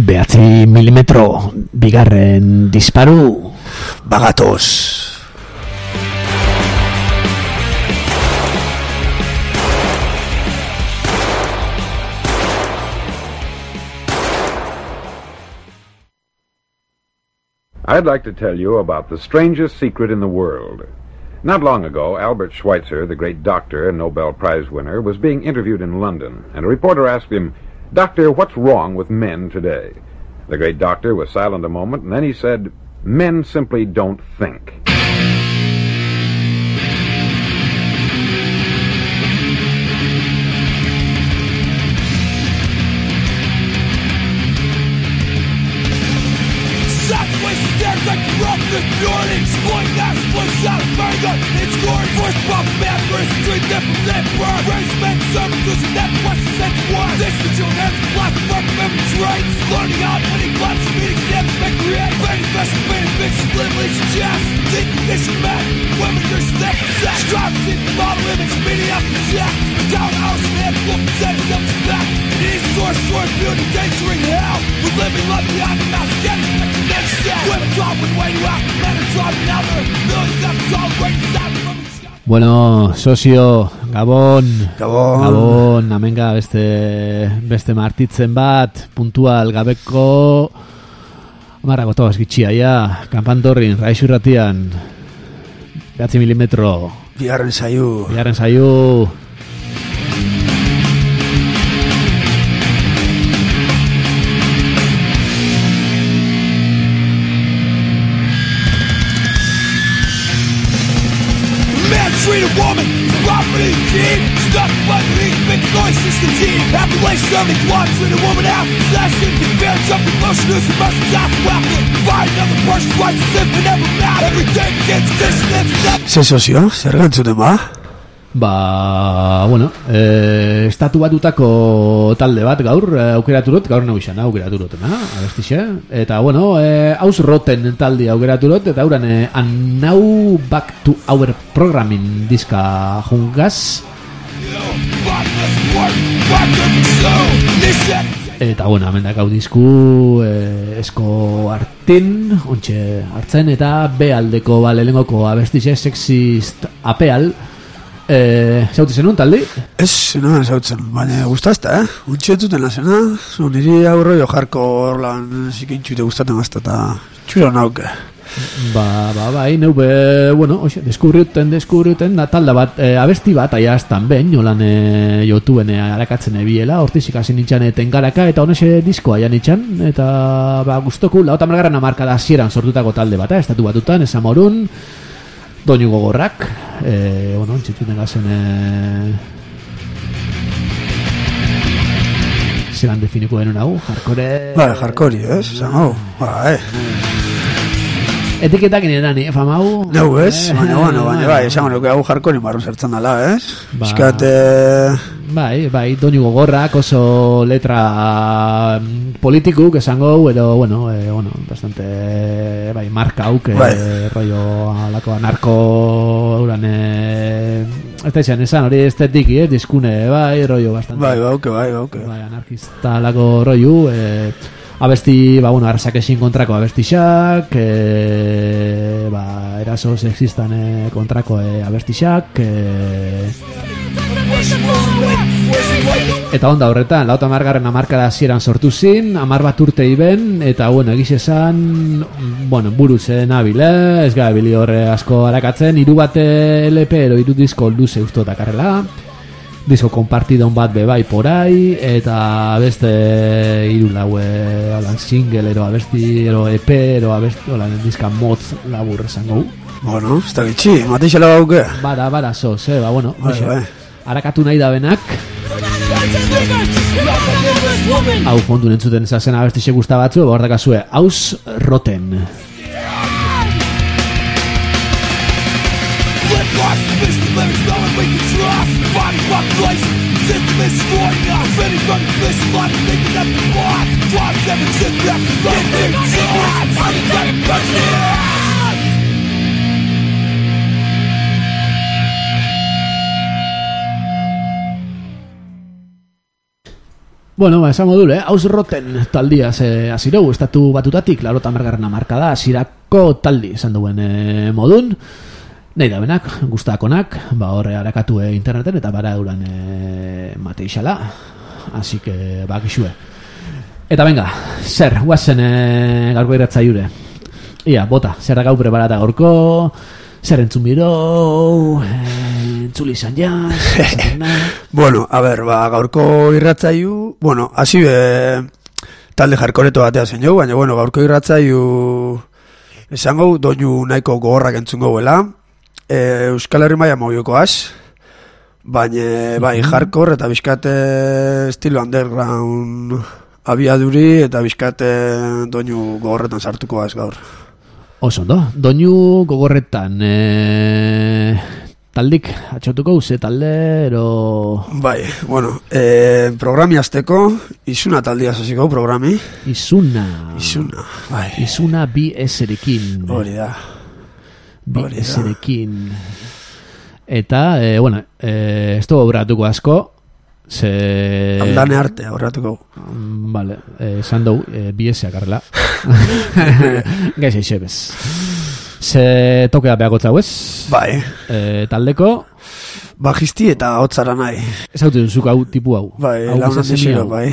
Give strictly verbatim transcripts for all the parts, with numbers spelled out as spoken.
Behatzi milimetro, bigarren disparu. Bagatoz. I'd like to tell you about the strangest secret in the world. Not long ago, Albert Schweitzer, the great doctor and Nobel Prize winner, was being interviewed in London, and a reporter asked him, "Doctor, what's wrong with men today?" The great doctor was silent a moment, and then he said, "Men simply don't think." The Jordan, exploit that splits out of manga. It's glory, force, pop, bad verse, drink that from that bar. Race men, services, and that question sets one. This is your hands, black, fuck, memory traits. Learning out, winning class, meeting steps, make create. Fading, best, fading, bitch, split, leash, chest. Deep condition, man, women, your step, sex. Drive, see, model, image, media, check. Down, house, head, look, set, up, back. Need source, source, beauty, dancing hell. We're living like the eye, mouse, getting the connection. Women dropping, way to act. Bueno, socio, Gabon, Gabon, Gabon, amenga beste, beste martitzen bat, puntual gabeko, amarra goto gitxia, ja, kanpantorrin, raixurratian, behatzi milimetro, bigarren zaiu, bigarren zaiu, treat a woman, property, key, stuck by me, big noise, it's the team. After late serving quad, treat a woman out, possession, compare something motion, use emotions out the weapon. Find another person, right, simple, never mad. Everything gets dissonance. Ze sozio, zer gantzuten ba? Ba, bueno, e, estatu batutako talde bat gaur, aukeraturot, gaur nahuixan, aukeraturotena, abestixe. Eta, bueno, e, haus roten talde aukeraturot, eta hauran, e, and now back to our programming diska jungaz. Eta, bueno, amendak hau disku, e, esko hartin, ontxe hartzen, eta B aldeko, ba, lehenengoko abestixe, sexist apeal. Eh, zauti zenun, taldi? Ez, zenuen zautzen, baina gustazta, eh? Untxetuten lazena, zu niri aurro jo jarko orlan zikintxute gustaten gazta, eta txuro nauke. Ba, ba, bai, neu be, bueno, oxe, deskubriuten, deskubriuten, da talda bat, e, abesti bat, aia aztan ben, jolan e, YouTubeen e, arakatzen ebiela, hortizik hasi nintxan tengaraka, eta honese diskoa ja nintxan, eta, ba, guztoku, lauta margarren amarkada hasieran sortutako talde bat, eh? Estatu batutan, esamorun, doinu gogorrak, eh, bueno, txituten gazen, eh, zelan definiko denun hau, jarkore... Ba, jarkori, ez, esan hau, ba, eh. Etiketak ineran, eh, famau? Neu, ez, baina, bueno, baina, bai, esan honek hau jarkori marron zertzen dala, ez? Ba, Eskat, bai, bai, doinu gogorrak, oso letra politikuk esango, edo, bueno, eh, bueno, bastante, bai, marka hauk, bai. eh, rollo alako anarko, uran, eh, ez da izan, esan hori estetiki, eh, diskune, bai, rollo bastante. Bai, bauke, bai, bauke. Bai, anarkista alako rollo, eh, abesti, ba, bueno, arrasakesin kontrako abestixak, e, ba, eraso sexistan e, kontrako e, abestixak, e... eta onda horretan, lauta margarren amarkada hasieran sortu zin, amar bat urte iben, eta, bueno, egiz esan, bueno, buruzen abile, ez gara bili horre asko harakatzen, hiru bat L P, ero hiru disko luze usto dakarrela, disko kompartidon bat bebai porai, eta beste hiru laue holan single, ero abesti, ero E P, ero abesti, holan diska motz labur esango. Bueno, ez da gitxi, mateixela bauke. Bada, bada, so, ze, ba, bueno, bai, bai. Harakatu nahi da benak. Hau fondu nentzuten ezazen abestixe guzta batzu, ba, hordakazue, haus roten. Bueno, ba, esan module, haus roten taldia ze azireu, estatu batutatik, larota margarren amarka da, azirako taldi esan duen e, modun. Nahi da benak, guztakonak, ba horre harakatu e, interneten eta bara duran e, mateixala. Así que, ba, kixue. Eta venga, zer, guazen e, gaurko irratza jure. Ia, bota, zer da gau preparata gaurko, zer entzun biro, eh, entzuli izan jaz, Bueno, a ver, ba, gaurko irratzaiu, bueno, hasi be, talde jarkoreto batea zen jau, baina, bueno, gaurko irratzaiu, esango, doinu nahiko gogorrak entzun gauela, e, Euskal Herri maia mogiokoaz, baina, bai, hardcore eta bizkate estilo underground abiaduri eta bizkate doinu gogorretan sartukoaz gaur. Oso ondo, doinu gogorretan e, taldik atxotuko uze talde ero... Bai, bueno, e, programi azteko izuna taldia zaziko programi. Izuna. Izuna, bai. Izuna bi eserekin. Hori da. Bi eserekin. Eta, e, bueno, e, ez dugu aurratuko asko, ze... Aldane arte aurratuko. Mm, vale, esan dugu, e, bi eseak arrela. Gaiz eixebez. Ze tokea behako txau ez? Bai. E, taldeko? Bajisti eta hotzara nahi. Ez hau duzuk hau tipu hau. Bai, launan desiro, bai.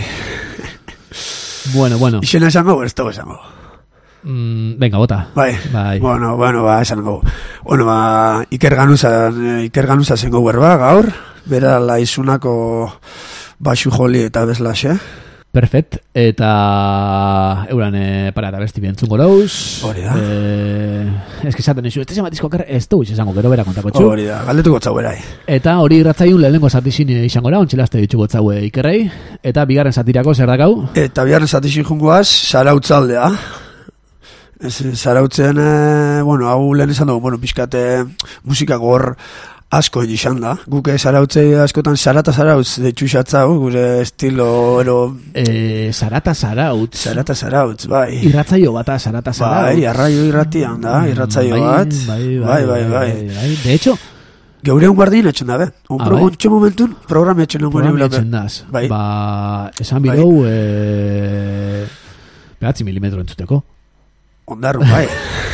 Bueno, bueno. Ixena esango, ez dugu esango. Mm, venga, bota. Bai. Bai. Bueno, bueno, ba, esango. Bueno, ba, Iker Ganuza, Iker Ganuza zengo berba, gaur. Bera la izunako basu joli eta bezlaxe. Perfect. Eta euran e, para eta besti bientzun gorouz. Hori da. E, ez kizaten izu, este zematizko kerre, ez du izango gero bera kontako txu. Hori da, galdetuko txau berai. Eta hori irratzaiun lehenengo zatizin izango da, ontsilazte dituko txaue Ikerrei. Eta bigarren zatirako zer dakau? Eta bigarren zatizin jungoaz, zarautzaldea. Ez, zarautzen, e, bueno, hau lehen esan dugu, bueno, pixkate musika gor asko izan da. Guk zarautzei askotan zarata zarautz deitu xatzau, gure estilo, ero... E, zarata zarautz. Zarata zarautz, bai. Irratzaio bata zarata zarautz. Bai, arraio irratian da, irratzaio bat. Bai, bai, bai, bai, bai. De hecho... Geure hon guardien etxen da, be. Un progontxo momentun, programi etxen hon guardien. Programi etxen daz. Bai. Ba, esan bidou, e... behatzi milimetro entzuteko. Ondarru, bai.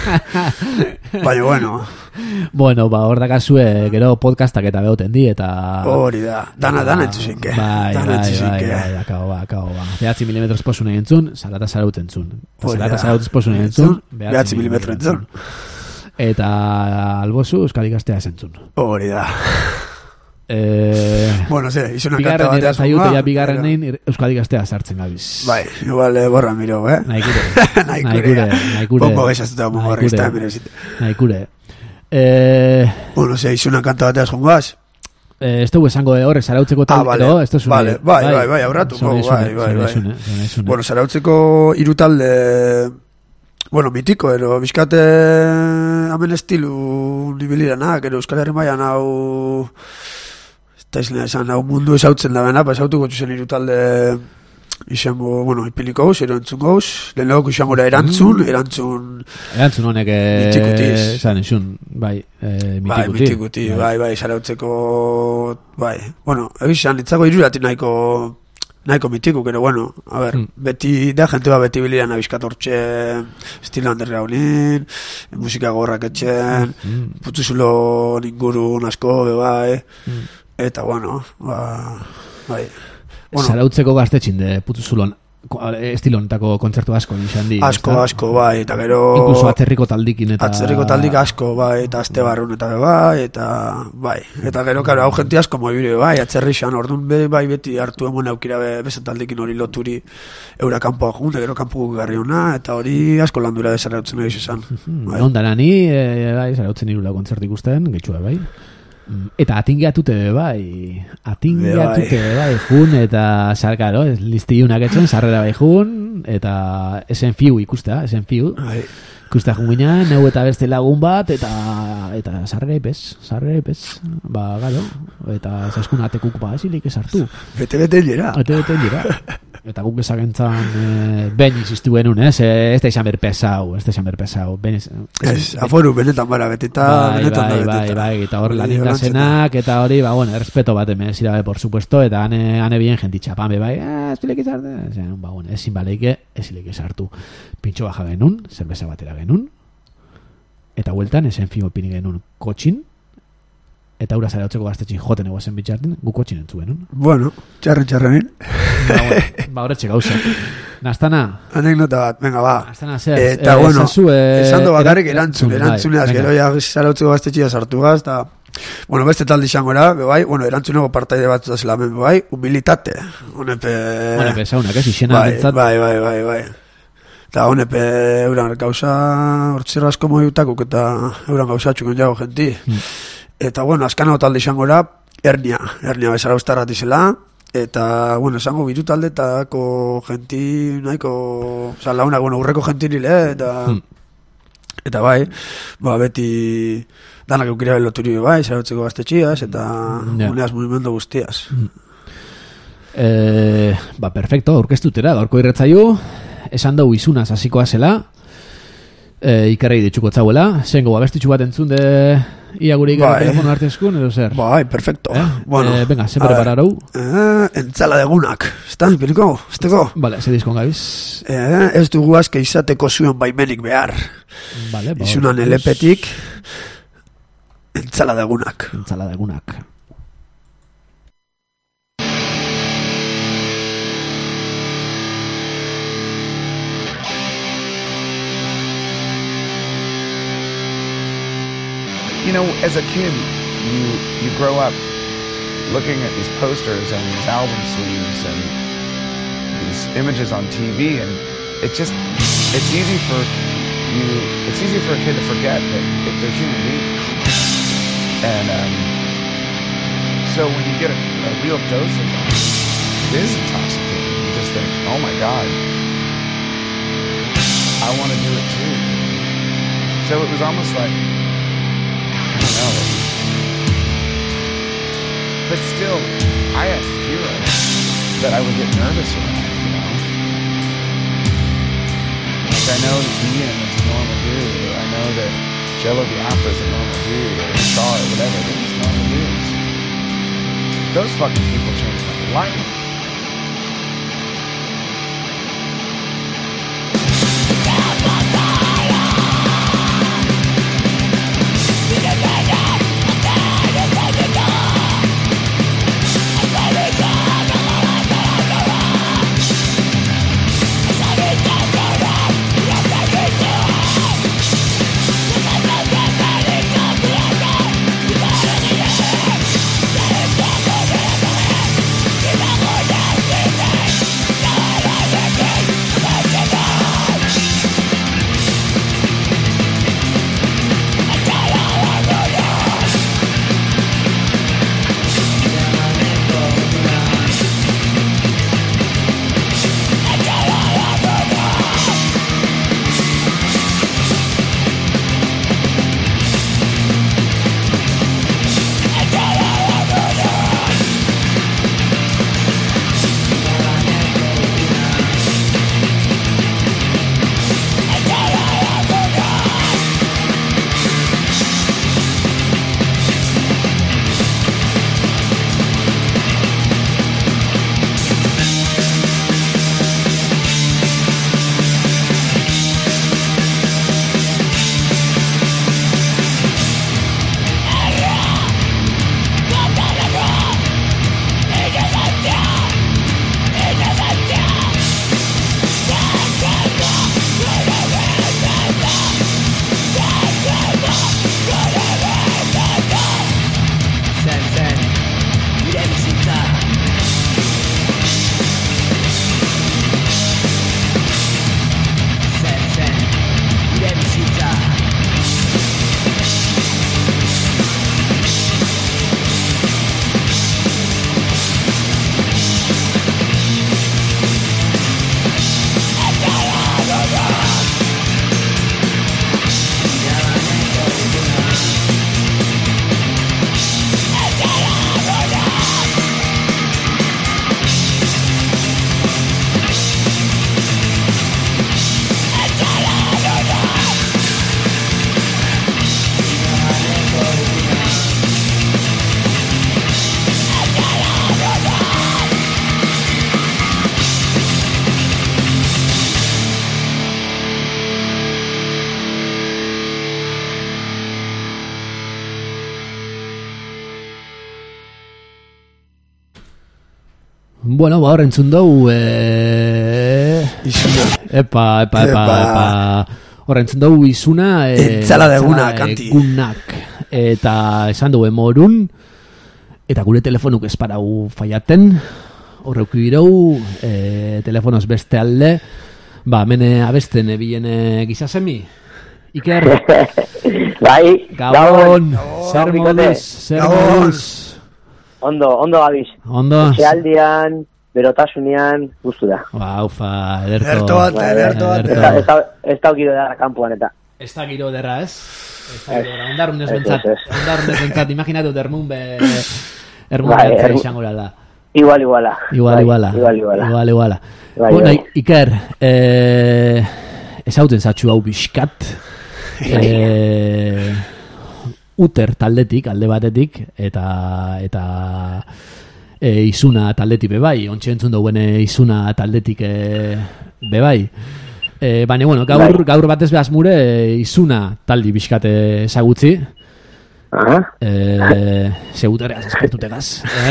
Baina, bueno. Bueno, ba, hor dakazue, gero podcastak eta behoten di, eta... Hori da, dana, dana entzuzinke. Bai, bai, bai, bai, akabo, ba, akabo, ba. Behatzi milimetro esposun egin zun, zarata zaraut entzun. Zarata zaraut esposun egin zun, behatzi milimetro entzun. Eta albozu, Euskal Ikastea esentzun. Hori da. Eh, bueno, ze, izuna kanta bigarren bat irratzaio eta bigarren nein Euskal Ikastea sartzen gabiz. Bai, igual eh, borra miro, eh? Naikure. Naikure, naikure. Bongo gezazuta mugorrizta, mirezite. Naikure. Eh, bueno, ze, izuna kanta bat jongoaz. Eh, ez dugu esango horre, zarautzeko tal, ah, vale. no? Esto es vale, bai, bai, bai, aurratu. Bai, bai, bai. Bueno, zarautzeko hiru talde... Bueno, mitiko, ero, bizkate hamen estilu nibiliranak, ero, Euskal Herri maian hau... Eta izan, esan, hau mundu esautzen da bena, pa esautuko txuzen irutalde izango, bueno, ipiliko gauz, erantzun gauz, lehen lehoko izango da erantzun, erantzun... Erantzun honek, mitikutis. Zan, izun, bai, e, mitikuti. Bai, mitikuti, bai, bai, zarautzeko, bai. Bueno, egizan, itzako irurati nahiko... Nahiko mitiku, pero bueno, a ver, mm. beti da, gente ba beti bilian abizkat hortxe estilo handerra honin, musika gorrak etxen, mm. putzuzulo ninguru asko, bai, mm. eta bueno, ba, bai. Bueno, zarautzeko gaztetxin de putuzulon estilo honetako kontzertu asko izan di. Asko, ezta? Asko, bai, eta gero... Incluso atzerriko taldikin eta... Atzerriko taldik asko, bai, eta azte barrun eta bai, eta bai. Eta gero, karo, hau jenti asko moibire, bai, atzerri xan, orduan be, bai, beti hartu emon aukira be, bezan taldikin hori loturi eura kanpoa jun, gero kanpo garri hona, eta hori asko landura bezarautzen egiz esan. Bai. Ondara ni, e, bai, zarautzen irula kontzertu ikusten, getxua, bai. Eta atingeatute bai, atingeatute bai, jun, eta sarkaro, listiunak etxen, sarrera bai jun, eta esen fiu ikustea, esen fiu. Ikustea jun ginen, neu eta beste lagun bat, eta eta sarrera ipez, sarrera ipez, ba, garo, eta zaskun atekuk ba, esilik esartu. Bete-bete lera. Bete-bete lera. eta guk ezagentzan e, ben insistu genuen, ez? E, ez da izan berpesau, ez da izan berpesau. Ben, ez, ez, aforu benetan bara betita, bai, benetan bai, da betita. bai, bai, eta hor lanin gazenak, eta hori, ba, bueno, respeto bat hemen zirabe, por supuesto, eta ane, ane bien jentitxapan, be, bai, eh, ez bilek izarte, ba, bueno, ezin baleike, ez bilek izartu. Pintxo baja genuen, zerbeza batera genuen, eta hueltan, esen fimo pini genuen kotxin, eta ura zara hotzeko gaztetxin joten egozen bitxartin, gu kotxin entzu genuen. Bueno, txarren txarrenin. Ba, bueno, ba, horretxe gauza. Nastana. Anekdota bat, venga, ba. Nastana, zer. Eta, eh, bueno, esazu, eh, esan do bakarrik erantzun, erantzunez, bai, gero ja zara hotzeko gaztetxia sartu gaz, eta, bueno, beste talde izangora, bai, bueno, erantzunego partaide bat zela men, bai, humilitate. Honepe... Honepe, zaunak, ez, izena bai, bentzat. bai, bai, bai, bai. Eta honepe, euran gauza, hortzera asko moiutakuk, eta euran gauza txukon jago genti. Hmm. Eta, bueno, azkanago talde izangora, hernia, hernia bezala ustarrat izela, eta, bueno, esango bitu taldetako genti, nahiko, oza, launak, bueno, urreko genti nile, eta, hmm. eta bai, ba, beti, danak eukira beloturi, bai, zaragotzeko gaztetxiaz, eta yeah. uneaz movimento guztiaz. Hmm. Eh, ba, perfecto, aurkeztutera, gaurko irretzaiu, esan dugu izunaz hasikoa zela, e, ikerrei ditxuko txauela, zengo abestitxu bat entzun de ia gure ikerrei telefono artezkun, edo zer? Bai, perfecto. Eh? Bueno, eh, venga, se prepararau? Eh, entzala degunak, estan, piriko, esteko? Vale, se diskon gabiz. Eh, ez dugu azke izateko zuen baimenik behar. Vale, ba, izunan elepetik, entzala degunak. Entzala degunak. You know, as a kid, you you grow up looking at these posters and these album sleeves and these images on T V, and it just, it's easy for you, it's easy for a kid to forget that, that they're human beings. And um, so when you get a, a real dose of that, it is intoxicating. You just think, oh my God, I want to do it too. So it was almost like, I don't know. But still, I had heroes that I would get nervous around, you know. Like I know that Ian is a normal dude, or I know that Jello Biafra is a normal dude, or Star, or whatever. They're just normal dudes. Those fucking people changed my life. Never Bueno, ba, hor entzun dugu, e... Izuna. Epa, epa, epa, epa. Hor entzun dugu izuna, e... Entzala deguna, kanti. Egunak. Eta esan dugu emorun, eta gure telefonuk esparau faiaten, horreuki birou, e... telefonoz beste alde, ba, mene abesten ebiene gizasemi. Iker. Bai, Gabon. Zer moduz, zer moduz. Ondo, ondo gabiz. Ondo. Etxealdian, berotasunean, guztu da. Ba, ufa, ederto. Ederto bat, ederto bat. Ez da giro da kanpuan eta. Ez da giro derra, ez? Ez da giro derra. Ondarrunez bentzat. Ondarrunez bentzat, imaginatu dermun be... Ermun Bai, bentzat ermu- izango da. Igual, iguala. Igual, Bai, iguala. Igual, iguala. Igual, iguala. Bai, Bueno, bai. Iker, eh, ezauten zatxu hau biskat. Eh, Uter taldetik, alde batetik, eta eta e, izuna taldetik bebai, ontsi entzun duen izuna taldetik e, bebai. E, baina, bueno, gaur, Bai. gaur batez behaz mure e, izuna taldi biskate ezagutzi. Aha. Eh, ze utereaz eskertutegaz.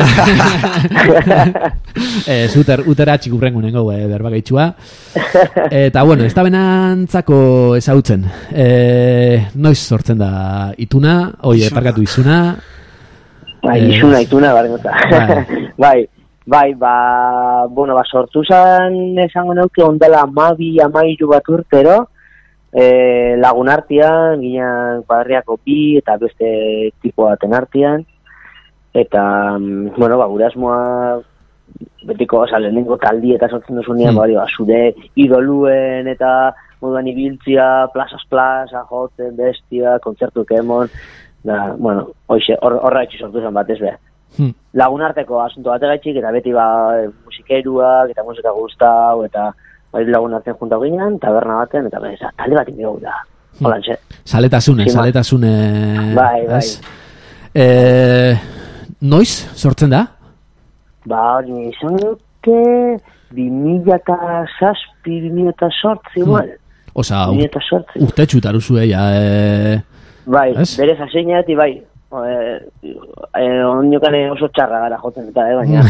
Eh, zuter, utera txikurrengu nengo eh, berbagaitxua. Eta, bueno, ez da benantzako ezautzen. Eh, noiz sortzen da ituna, oi, Izuna. parkatu izuna. Bai, Eh, izuna, ituna, barrenota. bai. Bai, bai, ba, bueno, ba, sortu zan esango neuke ondela amabi, amairu bat urtero, e, lagun artean, ginen kuadriako bi eta beste tipo baten artean, eta, mm, bueno, ba, gure asmoa betiko, oza, lehenengo taldi eta sortzen duzunean, Hmm. bari, ba, zure idoluen eta moduan ibiltzia, plazas plaza, jotzen, bestia, kontzertuk emon, da, bueno, hoize, hor, horra etxu sortu zen batez behar. Hmm. Lagun arteko asunto bategaitxik, eta beti ba, musikeruak, eta musika guztau, eta bai lagun artean juntau ginen, taberna baten, eta bai, talde bat ingo da. Holan, ze. Saletasune, Zima. saletasune. Bai, bai. ez? Eh, noiz sortzen da? Ba, hori, izan duke, bi mila eta zazpi, bi mila eta sortzi, igual. Osa, Bi mila eta sortzi. urte txutaruzu, ja, eh, Bai, ez? berez aseinaeti, bai. Eh, eh, ondokane oso txarra gara jotzen eta, eh, baina.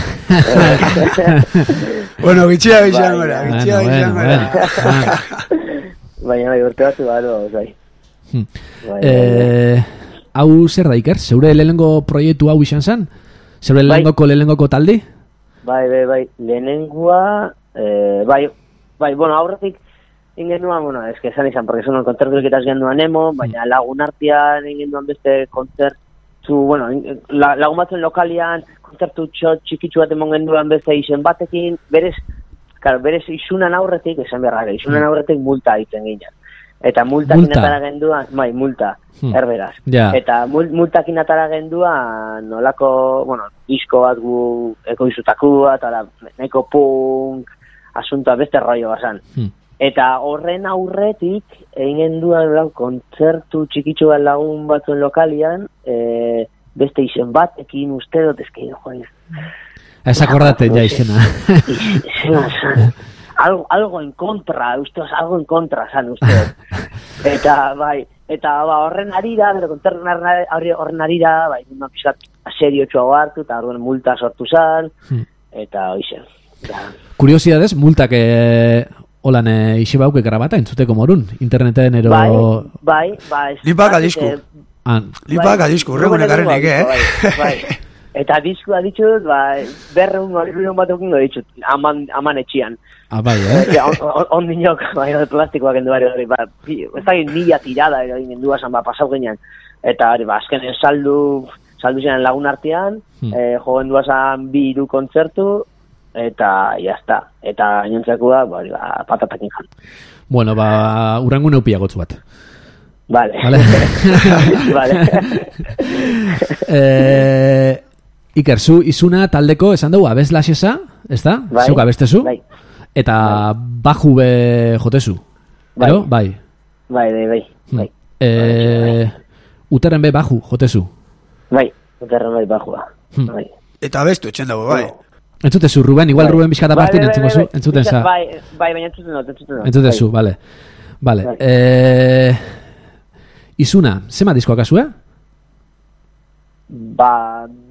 Bueno, gitxia izan Bai, gora, bai. gitxia Bueno, izan bueno, gora. Baina, bai, urte batzu baro, bai. Hmm. Bai, bai, Eh, hau zer da, Iker? Zeure lehenengo proiektu hau izan zen? Zeure Bai. lehengoko lehenengoko taldi? Bai, bai, bai, lehenengua, eh, bai, bai, bueno, aurretik ingenduan, bueno, ez que esan izan, porque son kontzertu ikitaz genduan emo, baina lagun artean ingenduan beste kontzertu, bueno, in- la, lagun batzuen lokalian, kontzertu txot txikitsu bat emon genduan beste izen batekin, berez, claro, berez izunan aurretik, esan beharra, izunan aurretik multa egiten ginen. Eta multakin Multa? atara genduan, bai, multa, Hmm. erberaz. Ja. Eta mul, multakin atara genduan, nolako, bueno, disko bat gu ekoizutakua, eta da, neko punk, asuntoa beste rollo bazan. Hmm. Eta horren aurretik, egin duan lau, kontzertu txikitsu bat lagun batzuen lokalian, e, beste izen batekin uste dut, ezkein, joan. Ez akordaten ja izena. Izena zan, algo, algo en kontra, uste, oz, algo en kontra zan uste dut. Eta, bai, eta ba, horren arira, gero kontzertu horren horren arira, bai, nima pixkat serio txuago hartu, eta horren multa sortu zan, Hmm. eta hoize. Ja. Kuriosidadez, multak eh, holan eh, isi bauke grabata entzuteko morun, interneten ero... Bai, bai, bai. ez- Lipak adisku. eh, Ah, Lipak adisku, urrengo negarrenik, eh? Bai, bai. Eta diskua ditut, bai, berreun horreun bat okingo ditut, aman, aman etxian. ah, bai, eh? Ja, on, on, ondinok, bai, plastikoak endu bari hori, ba, pi- ez da mila tirada egin endu esan, ba, pasau ginen. Eta hori, ba, azkenen saldu, saldu ziren lagun artean, Hmm. eh, jo gendu esan bi hiru kontzertu, eta jazta. Eta gainontzekoa, ba, hori, ba, patatakin jan. Bueno, ba, urrengu neupiagotzu bat. Vale. Vale. Vale. eh, Iker, zu izuna taldeko esan dugu abeslaxesa, ez da? Bai, Zeuk abestezu? bai. Eta baju be jotezu? Bai. Ero? Bai. Bai, bai, bai. Bai, Eh, uteren be baju jotezu? bai. Uterren bai bajua. Hmm. Bai. Eta bestu etxen dago, bai. Entzutezu, Ruben, igual Bai. Ruben bizkata Bai, partin bai, entzuko bai, zu, bai. entzuten za. Bai, bai, baina entzuten dut, entzuten dut. Entzutezu, vale. Vale. Bai. Eh, izuna, zema diskoak azue? Ba, bi,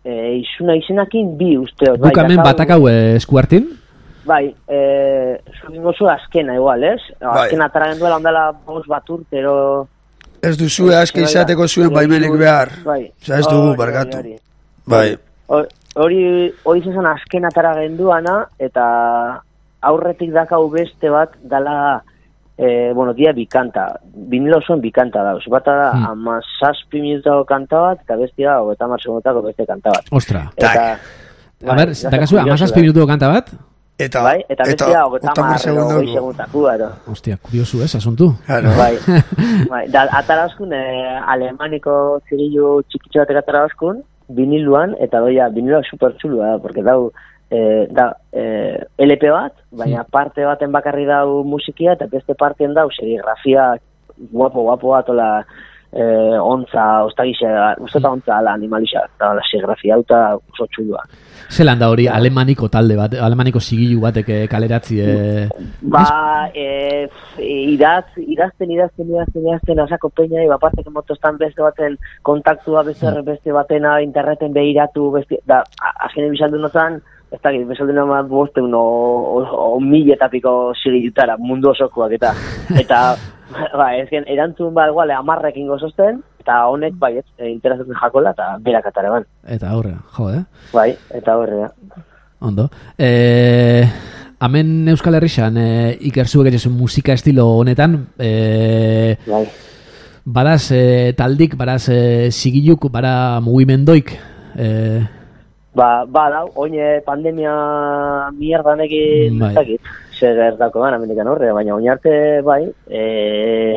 e, izuna izenakin bi usteot. Guk hemen batak hau eskuartin? Bai, e, zugin gozu azkena igual, ez? Bai. Azkena ataragen duela ondala bost bat urtero... Ez duzue aske izateko zuen baimenik behar. Bai. Osa ez dugu barkatu. Bai. Hori hori izan azken atara genduana, eta aurretik dakau beste bat dala, e, bueno, dia bikanta. Vinilo son bikanta dauz. Bata da, hmm. ama zazpi minutako kanta bat, eta bestia, hogeita hamar segundotako beste kanta bat. Ostra. Eta... A ber, dakazue, ama zazpi minutako kanta bat? Eta, bai, eta bestia, hogeita hamar segundotako. Ostia, kuriosu ez, asuntu. Claro. Bai, bai, da, atara oskun, eh, alemaniko zirillo txikitxo batek atara oskun, viniluan, eta doia, viniloa super txulua da, porque dau, eh, da, eh, L P bat, baina parte baten bakarri dau musikia, eta beste partien dau serigrafia guapo, guapo bat, ola, eh, ontza, ostagixe, usteta ontza, ala, animalixa, eta la serigrafia auta oso txulua. Zelan da hori alemaniko talde bat, alemaniko zigilu batek kaleratzi... E... Ba, e, idaz, idazten, idazten, idazten, idazten, asako peina, eba parteke motostan beste baten kontaktua, beste, beste batena, interneten behiratu, beste, da, azken ebisaldu nozan, ez da, bezaldu nama boste, uno, o, o, miletapiko zigilutara, mundu osokoak, eta, eta, ba, ezken, erantzun ba, igual, amarrekin gozozten, eta honek, bai, ez, interesatzen jakola, eta berak ataraban. Eta horre, jo, eh? Bai, eta horre, ja. Ondo. E, hemen Euskal Herrixan, e, ikerzuek etxesun musika estilo honetan, e, bai. Badaz e, taldik, badaz e, zigiluk, bada mugimendoik, e, Ba, ba, lau, oine pandemia mierdan egin, bai. Zakit, zer gertako gana, mendikan horre, baina oin arte, bai, e,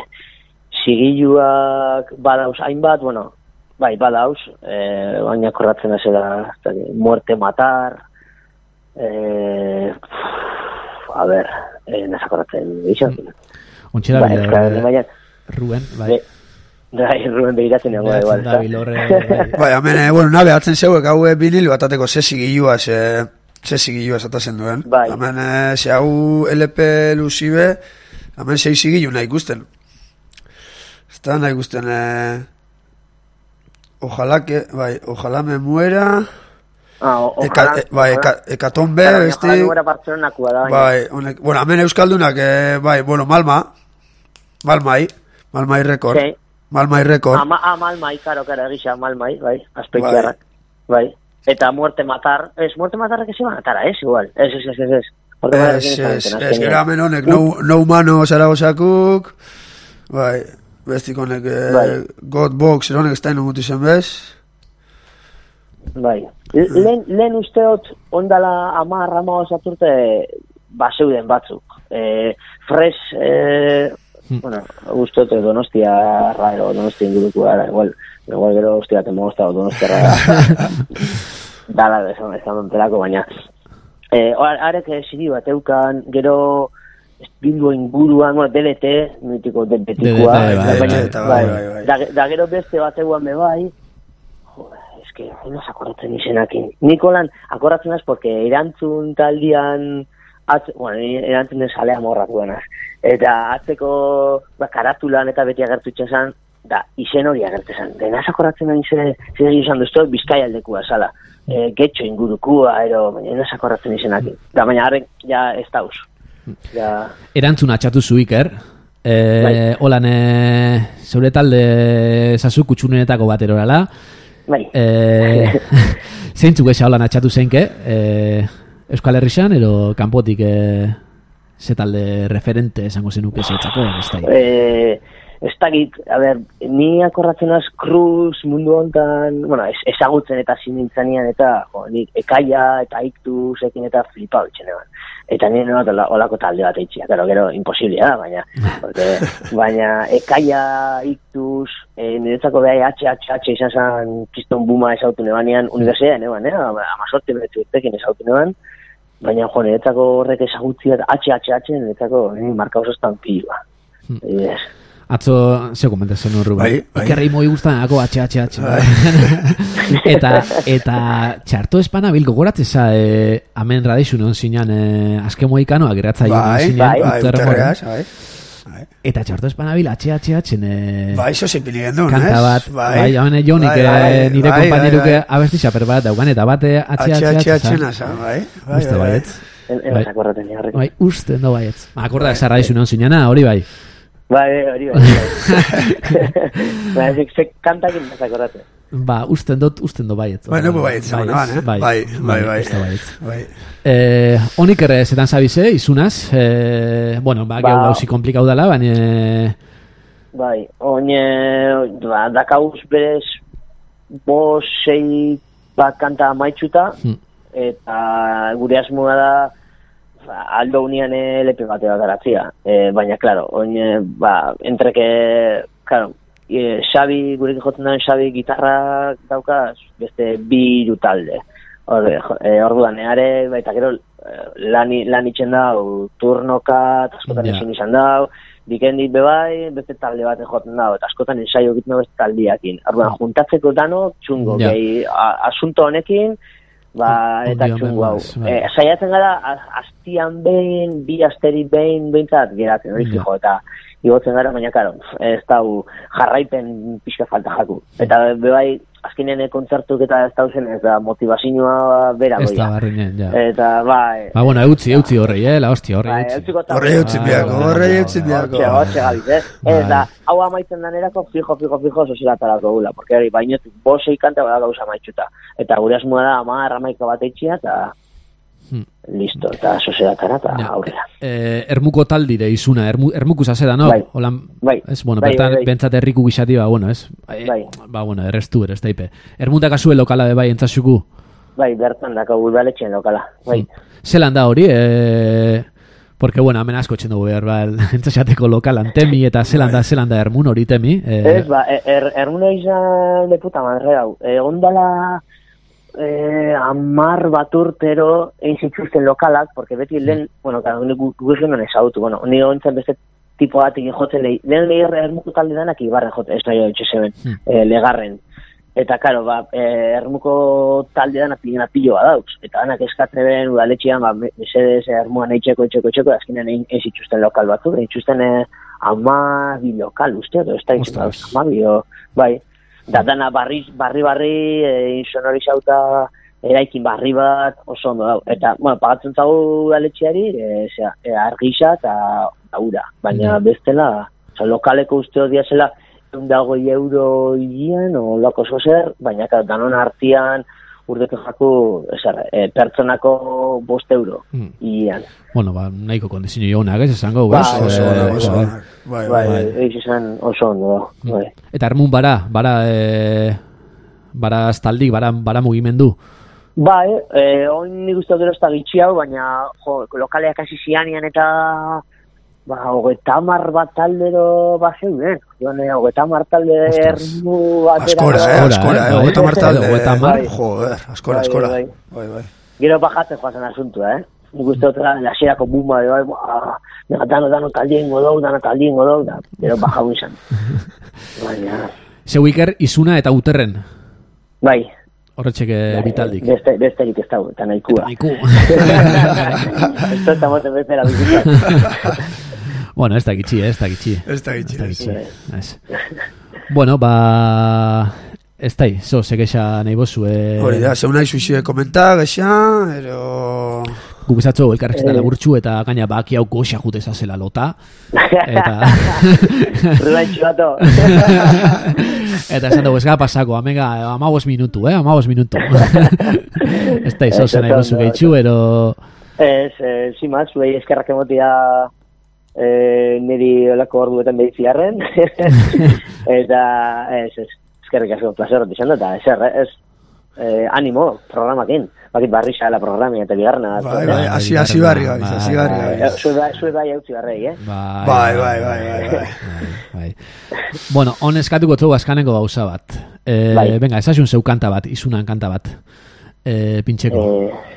zigiluak badauz hainbat, bueno, bai, badauz, e, baina korratzen azera, muerte matar, e, a ber, e, nasa korratzen, izan. Ontxera bai, bide, bai, Ruben, bai. Bai, Ruben behiratzen egon da igual. Bai, hemen, bueno, nabe, atzen zeuek hau vinilo atateko ze zigilua, ze, ze zigilua zatazen duen. Bai. Hemen, ze hau L P luzibe, hemen zei zigilu nahi ikusten. Ez da nahi ikusten, eh, ojalá que, bai, ojalá me muera... Ah, ojalá... Eka, e, bai, eka, ekatombe, claro, besti... Ojalá me muera Bartzelonakua da, baina. Bai, honek, bueno, hemen euskaldunak, eh, bai, bueno, Malma, Malmai, Malmai rekord. Sí. Malmai rekord. Ah, ma, ah, Malmai, karo, karo, egisa, Malmai, bai, aspektiarrak, bai. bai. Eta muerte matar, ez, muerte matarrak ez iban atara, ez, igual, ez, ez, ez, ez, ez. Ez, ez, ez, gara hemen honek, no, no humano zaragozakuk, bai, bestik honek, eh, bai. God Box, honek ez da inomutu zen bez. Bai, lehen, lehen usteot, ondala amar, ama osaturte, baseuden batzuk, eh, fresh, eh, bueno, gustote Donostia raro, Donostia inguruko gara, igual, igual gero hostia te mosta Donostia raro. Dala, esan, esan dontelako, baina. Eh, arek ziri bat eukan, gero Bilbo inguruan, bueno, D L T, mitiko debetikoa. Da gero beste bat eguan me bai, joder, eske, no akordatzen izenakin. Nikolan, akordatzen az, porque erantzun taldian, Atz, bueno, erantzun den salea morrak duenaz. Eta atzeko ba, karatulan eta beti agertu itxasan, da, izen hori agertezan. Dena sakorratzen nahi zer egin izan duztu, Bizkai aldekua zala. E, getxo ingurukua, ero, baina dena sakorratzen izenak. Da, baina harrek ja ez dauz. Ja... Erantzun atxatu zu, Iker. E, bai. Holan, e, zeure talde zazu kutxunenetako bat erorala. Bai. E, zeintzuk eza holan atxatu zeinke, e, Euskal Herrixan, ero kanpotik e, ze talde referente esango zenuke zeitzako, ez da? Eh, ez da git, a ber, ni akorratzen az Cruz mundu hontan, bueno, ez, ezagutzen eta zinintzanean eta, jo, nik ekaia eta iktu zekin eta flipa bitxen eban. Eta nire not olako talde bat eitxia, claro, gero imposiblea da, baina, porque, baina ekaia iktuz, e, niretzako behar H H H izan zen kiston buma ezautu nebanean, universidadean eban, eh? Amazorte beretu urtekin ezautu neban, baina, jo, niretzako horrek ezagutziat H H H, niretzako marka oso estampilua. Hmm. Yes. Atzo, zeo komentatzen hor, Ruben. Bai, bai. Ikerrei moi guztanako H H H. Bai. eta, eta txarto espana bil gogoratzeza, e, amen radixun hon zinan, e, azken moikanoak erratza bai, zinan. Bai, bai, uterreaz, bai. Eta txorto espanabil H H H eh, Bai, zo zipili gendun, kanta bat, bai, hauen jonik nire kompañeruke abesti xaper bat daukan, eta bate H H H nasa, bai, uste baietz. Bai, uste, no baietz. Ma, akorda, esarra izun hon zinena, hori bai. Bai, hori bai. Bai, ze kantakin ez akorrate. Ba, usten dut, usten dut baietz. Bueno, baietz, eh? Bai, bai, bai. Uste baietz. Eh, honik ere zetan zabize, izunaz, eh, bueno, ba, ba gauzi komplikau dela, baina... Bai, oine, ba, dakauz berez, bo, sei bat kanta maitxuta, hmm. eta gure asmoa da, ba, aldo unian lepe bate bat garatzia. E, baina, klaro, oine, ba, entreke, klaro, e, Xabi, gurekin jotzen duen Xabi gitarra daukaz, beste bi hiru talde. Orde, e, orduan, eare, baita gero, lan, lan itxen dau, turnoka, eta askotan yeah. izin izan dau, dikendit bebai, beste talde bat jotzen dau, eta askotan ensaio egiten beste taldiakin. Orduan, juntatzeko dano, txungo, yeah. gehi, asunto honekin, ba, eta txungo hau. E, saiatzen gara, astian behin, bi asteri behin, behintzat, geratzen, hori fijo, eta igotzen gara, baina, karo, ez dau jarraipen pixka falta jaku. Eta bebai, azkenean kontzertuk eta ez dauzen, ez da motivazioa bera goia. Ez da barrinen, ja. Eta, bai... Ba, bueno, eutzi, eutzi horrei, eh, la hostia, horrei eutzi. Horrei eutzi biako, horrei eutzi biako. Hortxe gabiz, eh? Ez da, hau amaitzen danerako, fijo, fijo, fijo, sozeratarako gula, porque hori, bainetik, bosei kanta bada gauza maitxuta. Eta gure asmoa da, amar, amaika bat eitxia, eta... Hmm. Listo, eta sosedatara eta ja, aurrera. Eh, ermuko taldire izuna, ermu, ermuku zazeda, no? Bai, Olan, bai, es, bueno, bai, bertan, bai, bai. bentsat erriku gixati, ba, bueno, es, bai. ba, bueno, errestu, errestaipe. Ermuntak azue lokala be bai, entzasuku? Bai, bertan dako urbaletxen lokala, bai. Hmm. Zelan da hori, eh, porque, bueno, hemen asko txendo behar, ba, entzasateko lokalan temi, eta zelan da, zelan da ermun hori temi? Eh, ez, ba, er, ermuna izan de puta madre hau. Egon dala... Eh, amar bat urtero egin zituzten lokalak, porque beti lehen, bueno, gara, gure genuen ezagutu, bueno, nire hontzen beste tipo bat egin jotzen lehi, lehen lehi ermuko talde danak ibarren jotzen, ez nahi hori txesemen, hmm. eh, legarren. Eta, karo, ba, eh, ermuko talde danak pilena piloa dauz, eta danak eskatzen ben, udaletxean, ba, mesedez ermuan eitxeko, eitxeko, eitxeko, azkenean egin zituzten lokal batzuk, egin zituzten eh, ama bi lokal, uste, ez da izan dauz, ama bi, bai. Da dana barri, barri, barri, e, insonorizauta eraikin barri bat oso ondo dau. Eta, bueno, pagatzen zagu aletxeari, e, e, argisa eta ura. Baina mm. bestela, oza, lokaleko uste hodia zela, eundagoi euro hien, o loko zozer, baina danon artian, urdeko jaku, ezer, e, pertsonako bost euro, mm. ian. Bueno, ba, nahiko kondizio jonak, ez esango, ba, oso onak, oso onak. Bai, bai, bai. Izan oso ondo, bai. Eta ermun bara, bara, e, bara estaldik, bara, bara mugimendu? Bai, eh, oin nik uste gero ez da gitxi hau, baina, jo, lokaleak hasi zianian eta... Ba, hogeita mar bat taldero bat zeuden. Joan, hogeita mar talde ermu batera. Askora, eh, askora, eh, hogeita mar talde. Hogeita mar, joder, askora, askora. Bai, bai, bai. Gero bajatzen joazen asuntua, eh. Nik uste otra, lasierako bumba, bai, ba, dano, dano taldien godou, dano taldien godou, da, gero bajau izan. Baina... Zeu Iker, izuna eta uterren? Bai. Horretxeke bitaldik. Beste, besterik ez dago, eta nahikua. Eta nahikua. Esto estamos en bezera bizitzak. Bueno, ez da gitxi, ez da gitxi. Ez da gitxi. Bueno, ba... Ez da, zo, segexa nahi bozu, eh... Hori da, zeu nahi zuizi komenta, gexa, ero... Guk izatzo, elkarrezetan eh. laburtxu, eta gaina baki hau goxa jute zazela lota. Eta... Rubaitxu bato. Eta esan dugu, ez gara pasako, amenga, amabos minutu, eh, amabos minutu. Ez da, zo, zen nahi bozu gehitxu, ero... Ez, eh, zimaz, zuei eskerrak emotia... Eh, niri olako orduetan behiziarren eta ez, ez, eskerrik asko placer hori izan da, ez, ez, eh, animo programakin, bakit barri xala programia eta bigarna. Bai, bai, hasi, hasi barri gabiz, hasi barri gabiz. Zue bai hautzi barrei, eh? Bai, bai, bai, bai. Bueno, hon eskatuko txau askaneko gauza bat. Venga, esasun zeu kanta bat, izunan kanta bat, pintxeko.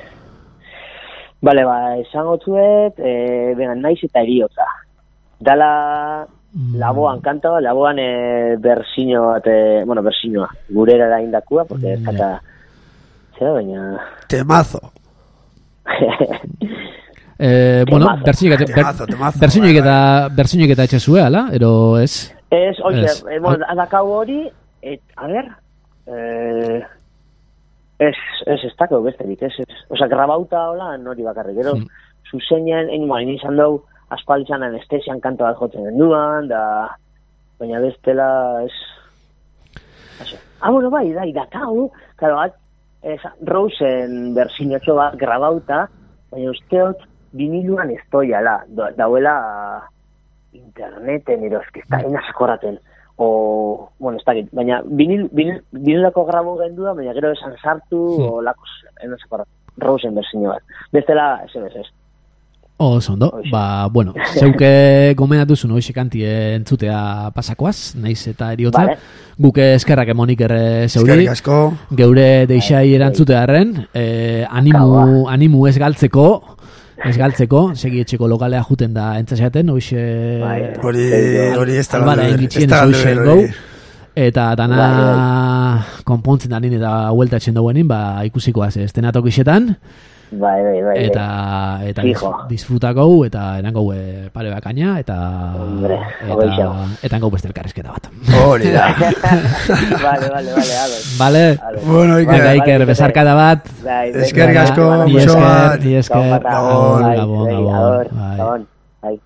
Bale, ba, esango txuet, e, venga, naiz eta eriotza. Dala mm. laboan kanta, laboan e, bersino bat, e, bueno, bersinoa, gurera da indakua, porque ez kata, zera, baina... Temazo. Eh, bueno, Temazo. bertsinik eta Temazo, temazo, bertsinik bai, eta bertsinik eta etxezue, ala? Ero ez? Ez, oize, Ez. eh, bueno, adakau hori, et, a ber, eh, ez, ez, ez dakau besterik, ez, ez. Osa, grabauta hola, nori bakarrik, gero, Mm. zuzenean, egin moa, izan dugu, aspaldian anestesian kanto bat jotzen genduan, da, baina bestela, ez, Eso. Ah, bueno, bai, da, idakau, claro, bat, ez, Rosen bersinotxo bat grabauta, baina usteot, viniluan estoiala, da, dauela interneten, ero, eski, ez da, ena sakoraten, o, bueno, ez da, baina vinil, vinil, vinilako grabo gendua, baina gero esan sartu, o lakos, ena sakoraten, Rosen bersinio bat. Bestela, ez ez ez. Oso ondo, Hoxe. ba, bueno, zeuke gomendatu zuen hoxe kanti entzutea pasakoaz, naiz eta eriotza, Vale. guke eskerrak emonik erre zeuri, Eskerrik asko. geure deixai erantzutearen, eh, animu, animu ez galtzeko, ez galtzeko, segi etxeko lokalea juten da entzaseaten, hoxe Bai. Hori, hori ez da albara galde ber- ingitxien ez da galde hoxe ber gau, hori. eta dana Bai, konpontzen danin eta hueltatzen dauenin, ba, ikusikoaz estenatoki xetan, Bai, bai, bai. eta eta Fijo. dis- disfrutako eta erangau e, pare bakaina eta Hombre, eta hogeixo. eta erangau beste elkarrizketa bat. Hori da. Vale, vale, vale, ados. Vale. Ados. Bueno, Iker. Venga, Vale, Iker, vale, besarkada bat. Bai, bai, Eskerrik bai, asko, bai, bai, Ni mucho esker, bat. ni esker. Gabon, Gabon, bai, gabon, bai, gabon, ador, bai. gabon, bai.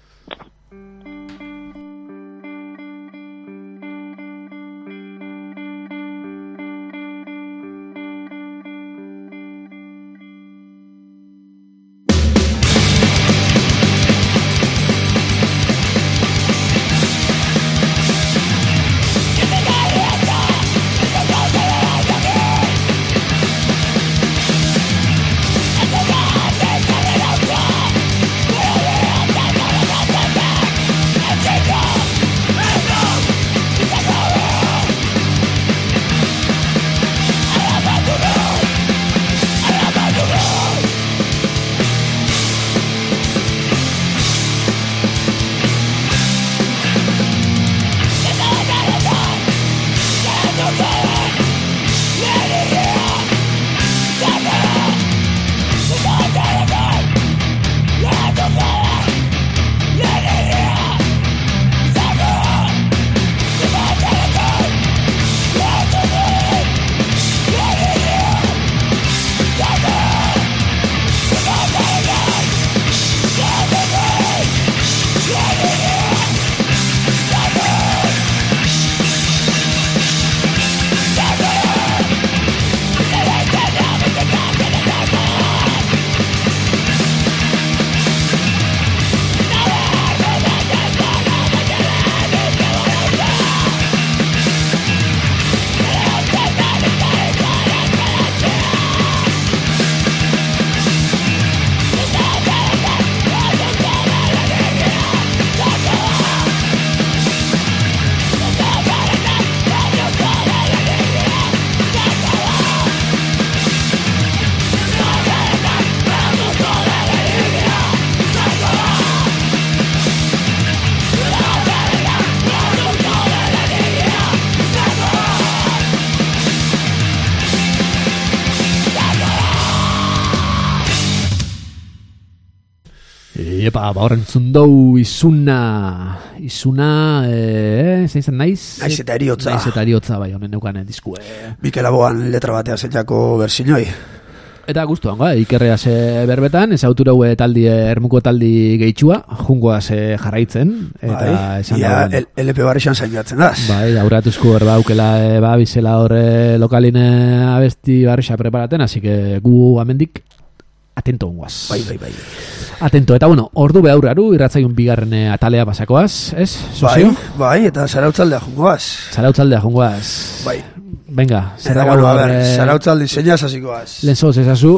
Epa, ba horren zundou izuna, izuna, eh, zein zen naiz? Naiz eta eriotza. Naiz eta eriotza, bai, honen neukan diskue. Mikel Aboan letra batea zentzako bersinoi. Eta guztuan, ba, ikerrea ze berbetan, ez auturau taldi, ermuko taldi gehitxua, jungoa ze jarraitzen, eta Bai, esan ia da, bueno, el- L P barrixan zainatzen daz. bai, auratuzko hor baukela, e, ba, bizela horre lokaline abesti barrixa preparaten, así que gu amendik atento onguaz. Bai, bai, bai. Atento, eta bueno, ordu behauraru, irratzaiun bigarren eh, atalea pasakoaz, ez? Bai, Sozio? bai, eta zarautzaldea jungoaz. Zarautzaldea jongoaz. Bai. Venga, zer Eta, dago bueno, a hor, ber, eh, zarautzaldi zeina zasikoaz. lehen zoz ezazu,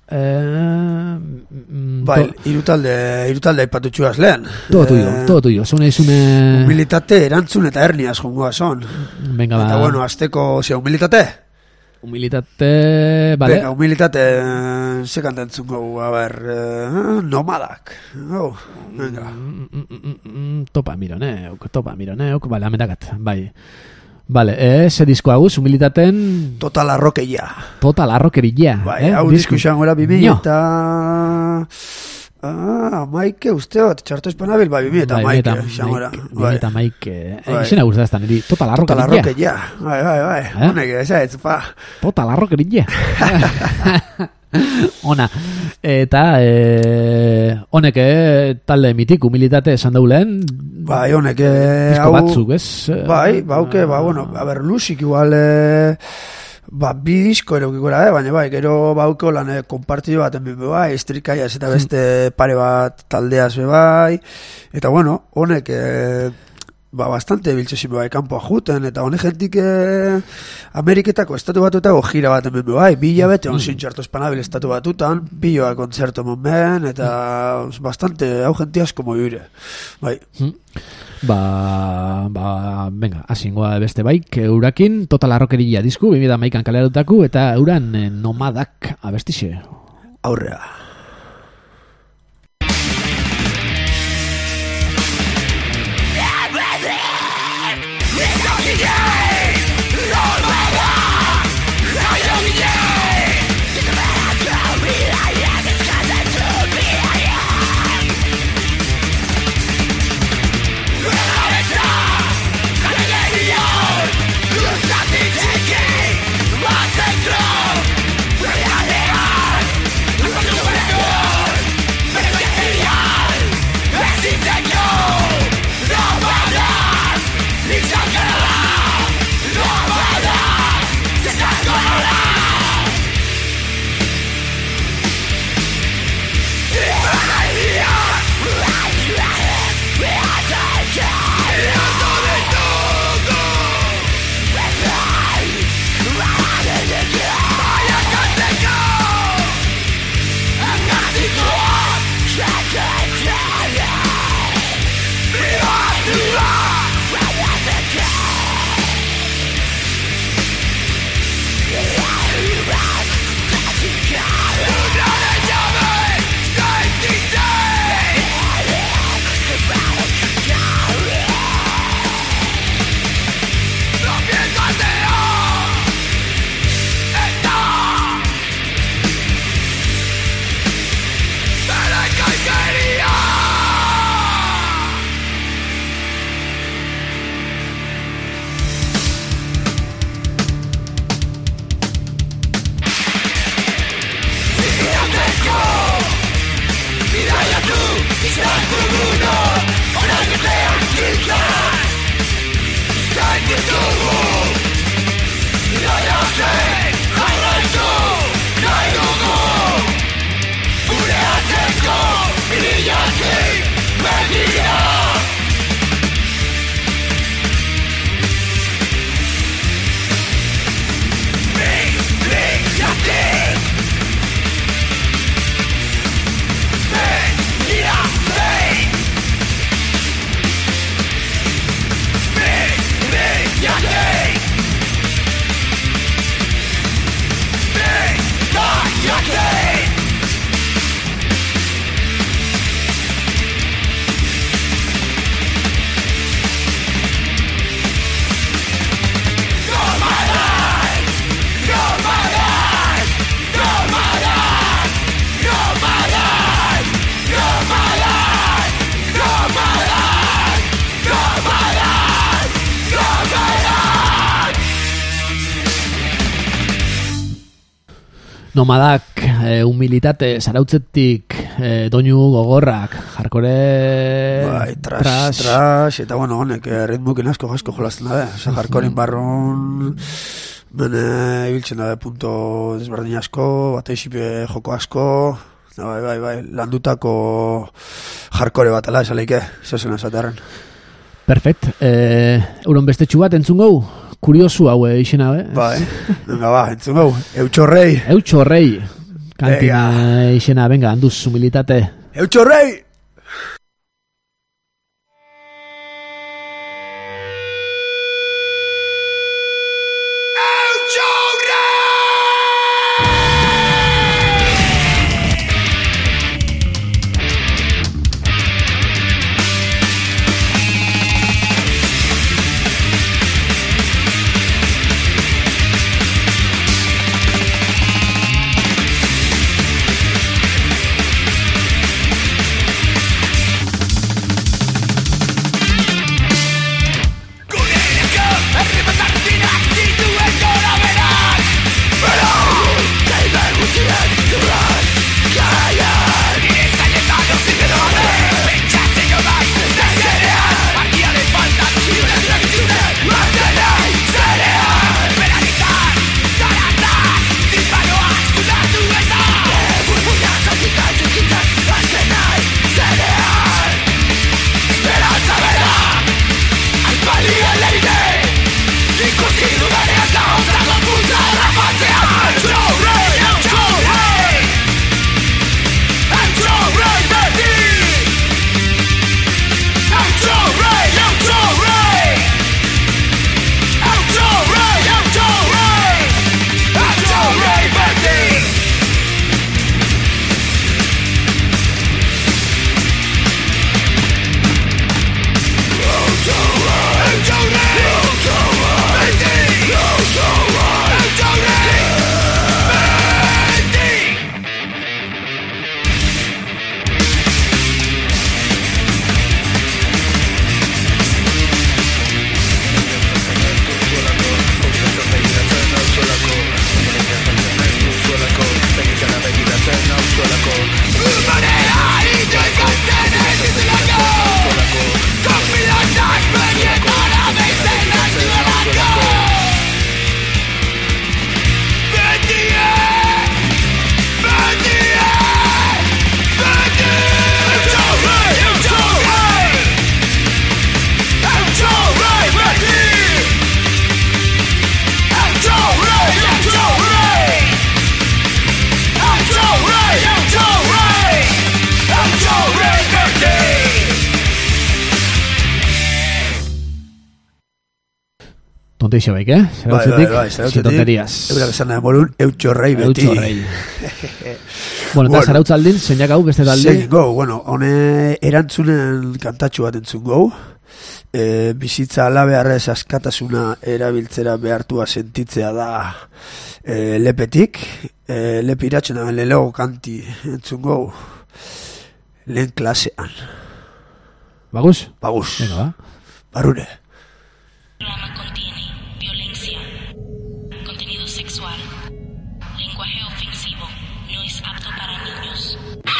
eh, mm, Bai, to- irutalde, irutalde aipatutxuaz lehen. todo tuyo, Eh, todo tuyo, zune izune... Humilitate, erantzun eta herniaz jungoaz on. Venga, ba, Eta, bueno, azteko, zia, humilitate? humilitate, vale, Venga, humilitate, eh, ze kantentzun gau, a ber, eh, nomadak. Oh, venga. Mm, mm, mm, mm, topa mironeuk, topa mironeuk, vale, ametakat, bai. Vale, eh, ze disko aguz, humilitaten Total arrokeia. total arrokerilla. Bai, eh? hau Disku. disku xango era bibi Nio. eta... Ah, maike usteot, txarto espanabil, bai, bimi eta maike, xamora. Bimi eta maike. Ixena guztaz da, niri, tota la roca Tota la roca, ja. Bai, bai, bai. Honek, eza ez, pa. Tota la roca, ja. Ona. Eta, eh, honek, eh, talde mitik, humilitate esan daulen. Bai, honek, eh, disko batzuk, ez? Bai, bauke, ba, bueno, a ber, lusik igual, eh, ba, bi disko eraukikora, eh? Baina bai, gero bauko lan eh, kompartido bat enbin bai, estrikaiaz eta beste pare bat taldeaz be bai, eta bueno, honek eh, ba, bastante biltxezin bai kanpoa juten, eta honek jentik eh, Ameriketako estatu batutako gira bat enbin bai, bi hilabete mm. onzin txarto espanabil estatu batutan, biloa kontzerto monben, eta bastante hau jenti asko moire, bai. Mm. Ba, ba, venga, asingoa beste baik, eurakin, Total Arrokeria disku, bimida maikan kaleratutako, eta euran eh, Nomadak abestixe. Aurrea. Nomadak, eh, humilitate, zarautzetik, eh, doinu gogorrak, jarkore... Bai, trash, trash, trash, eta bueno, honek, eh, ritmukin asko jasko jolazten da, oza, jarkoren barron, bene, ibiltzen da, punto desberdin asko, bate isipe joko asko, bai, bai, bai, landutako jarkore bat, ala, esaleike, zozen esaterren. Perfect, eh, euron bestetxu bat entzun gau? Kuriosu hau izena, eh? Bai, venga, ba, entzun gau, Eutxorrei. Eutxorrei, kantina izena, venga, handuz humilitate. Eutxorrei! We'll be right back. Zarautexe baik, eh? Zarautzetik, bai, bai, sin tonterías. Eurak esan nahi morun, eutxorrei beti. Eutxorrei. Bueno, eta Bueno. Zarautzaldin, zeinak hau beste talde? Zein gau, bueno, hone erantzunen kantatxu bat entzun gau. E, bizitza alabearrez askatasuna erabiltzera behartua sentitzea da e, lepetik. E, lepe iratzen da lelego kanti entzun gau. Lehen klasean. Bagus? Bagus. Venga, va. Barrure. El programa contiene violencia, contenido sexual, lenguaje ofensivo, no es apto para niños.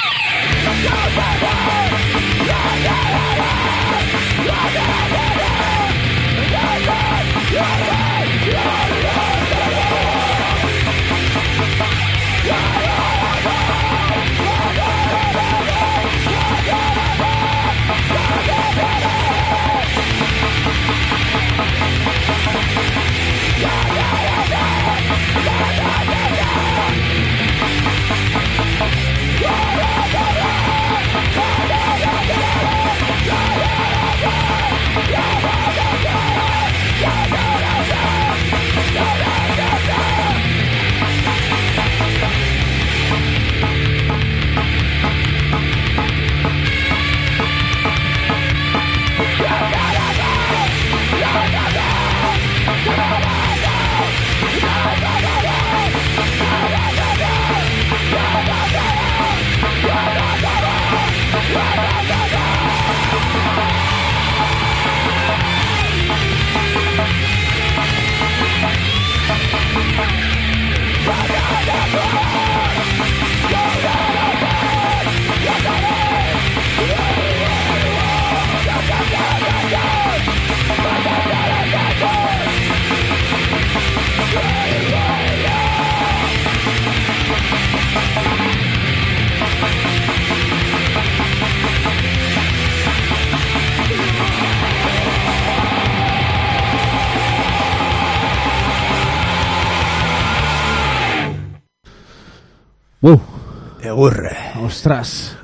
Uh, Egurre. ostras.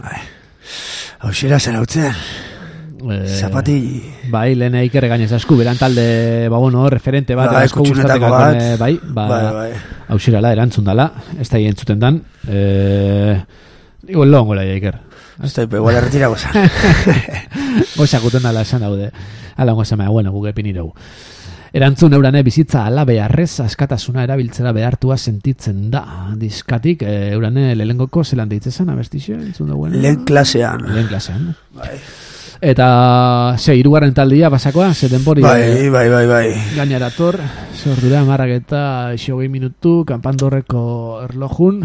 Hauxera zarautzen. Eh, Zapati. Bai, lehen eikerre gainez asku, beran talde, ba, bueno, referente bat, Bai, asko kutxunetako gustatzen bat. gakone, bai, ba, Bai, bai. hauxerala, erantzun dala, ez da entzuten dan, eh, igual loan gola eiker. Ez da, igual erretirago zan. Goizak guten dala esan daude, ala ongo esan, bueno, guge pinireu. Erantzun eurane bizitza alabearrez askatasuna erabiltzera behartua sentitzen da. Diskatik, e, eurane lehengoko zelan deitzezan, abestixe, entzun dagoen? Lehen klasean. Lehen klasean. Bai. Eta, ze, hirugarren taldia basakoa, ze denbori Bai, bai, bai, bai. gainerator, ze ordura marrak eta xogei minutu, kanpandorreko erlojun,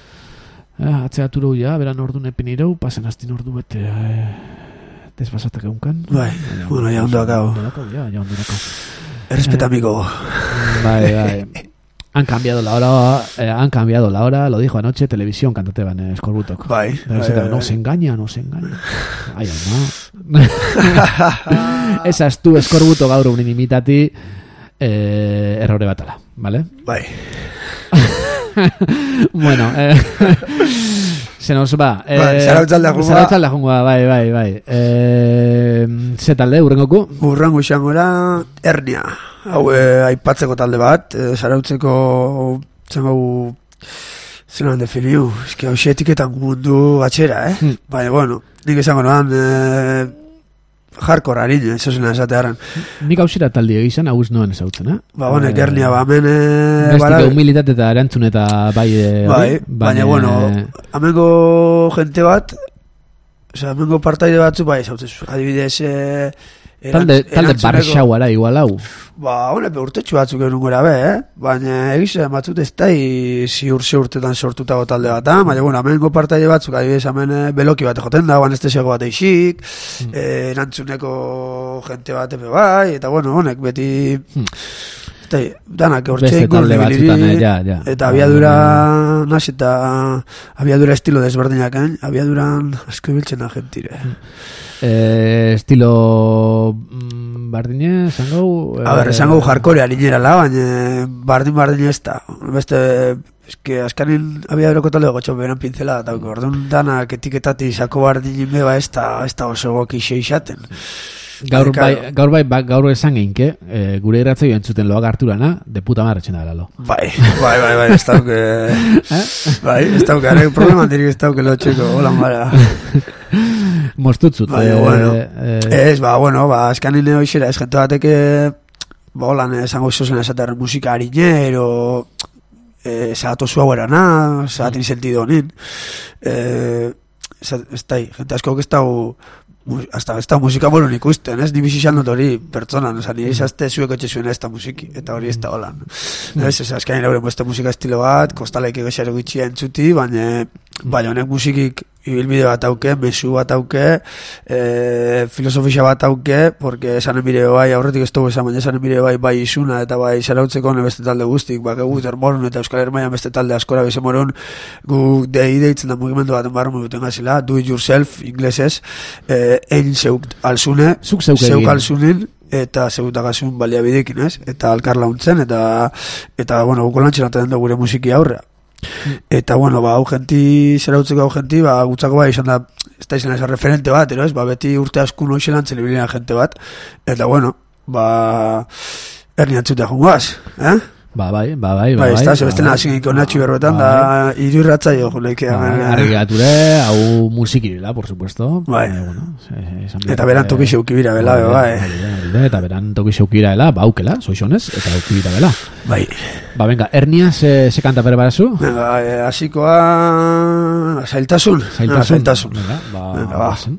eh, atzeaturu ja, beran ordun epinireu, pasan astin ordu bete, eh, desbasatak egunkan. Bai, bueno, ja ondo akau. Ja, ja ondo akau. Errespeta, amigo. Bai, bai. Han cambiado la hora, eh, han cambiado la hora, lo dijo anoche, televisión, cantate van eh, Escorbutok. Bai, Pero bai, se te- bai, no bai. se engaña, no se engaña. Ai, no. Esas tu Escorbuto gaur unin imitati eh, errore batala, ¿vale? Bai. Bueno, eh, se nos va. Eh, Bai, Zarautzaldea joango da. Zarautzaldea joango da, bai, bai, bai. Eh, ze talde, urrengoku? Urrango izango da, hernia. Hau, eh, aipatzeko talde bat, eh, zarautzeko, zango, zelan definiu, eski hau etiketan mundu gatxera, eh? Hmm. Baina, bueno, nik esango noan, eh, hardcore harine, eso zena esatearan. Nik hausera talde egizan, hau noan ezautzen, eh? Ba, honek, hernia, ba, hemen, eh, Bestik bara- humilitate eta erantzun eta bai, eh, bai, hori, baina, bueno, amengo gente bat, osea, amengo partaide batzu, bai, zautzen zu, adibidez, eh, talde, erantz- talde erantzuneko- barxauara igual hau. Ba, honepe urtetxu batzuk egun gora be, eh? Baina egizan batzut ez da ziur ze urtetan sortutago talde bat, ah? Baina, bueno, amengo partaide batzuk, adibidez, hemen eh, beloki bat joten da, anestesiako bat eixik, Hmm. eh, erantzuneko gente bat epe bai, eta, bueno, honek beti... Hmm. Eta, danak Beste hortxe talde batzutan, eh, ja, ja. eta abiadura nas eta abiadura estilo desberdinak, eh? Abiaduran asko ibiltzen da gentire. Eh, estilo mm, bardine, zango? A ber, esango jarkore alinerala, baina bardin-bardin ez da. Beste, eske, askanin abiadurako talde gotxo beran pintzela, eta orduan danak etiketati sako bardin beba ez da, ez da oso goki xeixaten. Gaur bai, gaur bai, ba, gaur esan geinke, e, gure irratzei entzuten loak harturana, de puta madre etxena dela lo. Bai, bai, bai, bai, ez dauke... bai, ez dauke, are problema dirik ez dauke lo txeko, hola mara. Mostutzut. Bai, eh, bueno, eh, ez, ba, bueno, ba, eskanine hoxera, ez gente bateke, ba, holan, esango zozen esater musika harinero, eh, zagato zu hauerana, zagaten sentido honin, eh, ez da, gente asko que ez dau, hasta esta musika bolun ikusten, ez? Ni bizizan dut hori pertsonan, oza, nire izazte zueko etxezuen ez da musiki, eta hori ez da holan. Ez, ez, azkain lauren beste musika estilo bat, kostalaik egexare gutxia entzuti, baina, baina honek musikik ibilbide bat auke, mesu bat auke, e, filosofia bat auke, porque esanen bire bai, aurretik ez dugu esan, baina esanen bire bai, bai izuna, eta bai zarautzeko beste talde guztik, bak egu termorun eta Euskal Hermaian beste talde askora bezemorun, gu dei deitzen da mugimendu baten barru muguten gazila, do it yourself, inglesez, e, egin zeuk alzune, Zuk zeuk egin. zeuk alzunin, eta zeutagasun baliabidekin, ez? Eta alkar launtzen, eta, eta bueno, guko lantxen aten da gure musiki aurrea. Eta, bueno, ba, hau genti, zerautzeko hau genti, ba, gutzako ba, izan da, ez da izan eza referente bat, ero, ez? Ba, beti urte askun hoxe lantzen ibilian gente bat, eta, bueno, ba, erni antzutea jungoaz, eh? Ba, bai, ba, bai, ba, Bai, bai. ez da, zebestena hasi geniko natxi berbetan, da, iru irratzaio, juleik, Argi gature, hau musikirela, por supuesto. Bai. Eh, bueno, eh, esan eta beran toki xeukibira, bela, bai. Eta beran toki xeukira bela, baukela, soixonez, eta aukibira bela. Bai. Ba, venga, Ernia, se, se kanta preparazu? Venga, eh, hasikoa, zailtasun. Zailtasun. Ah, zailtasun. Venga, ba, Venga, ba. bazen.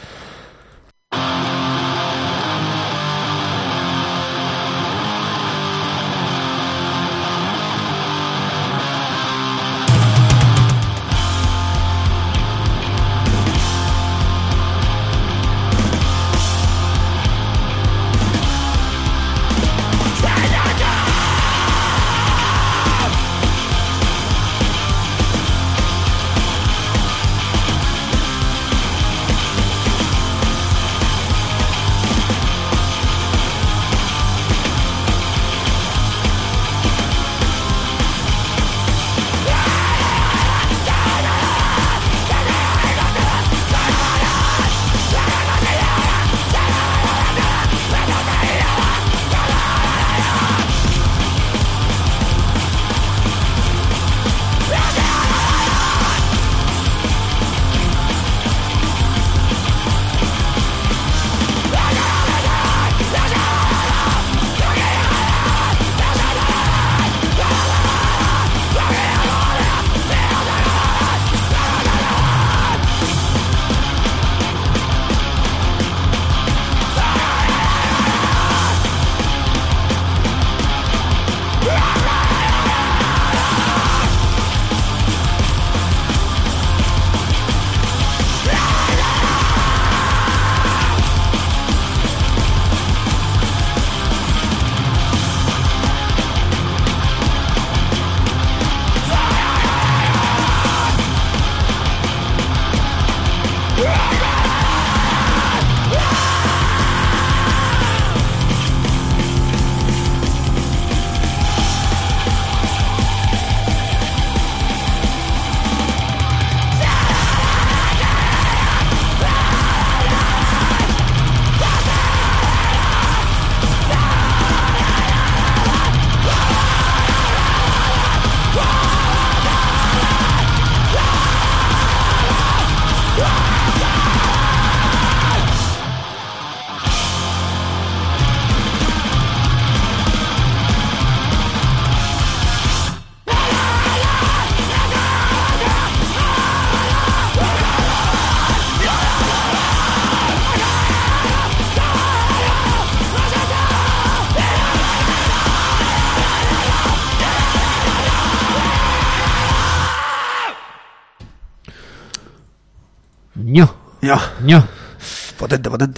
Ño. Ja, Ño. potente, potente.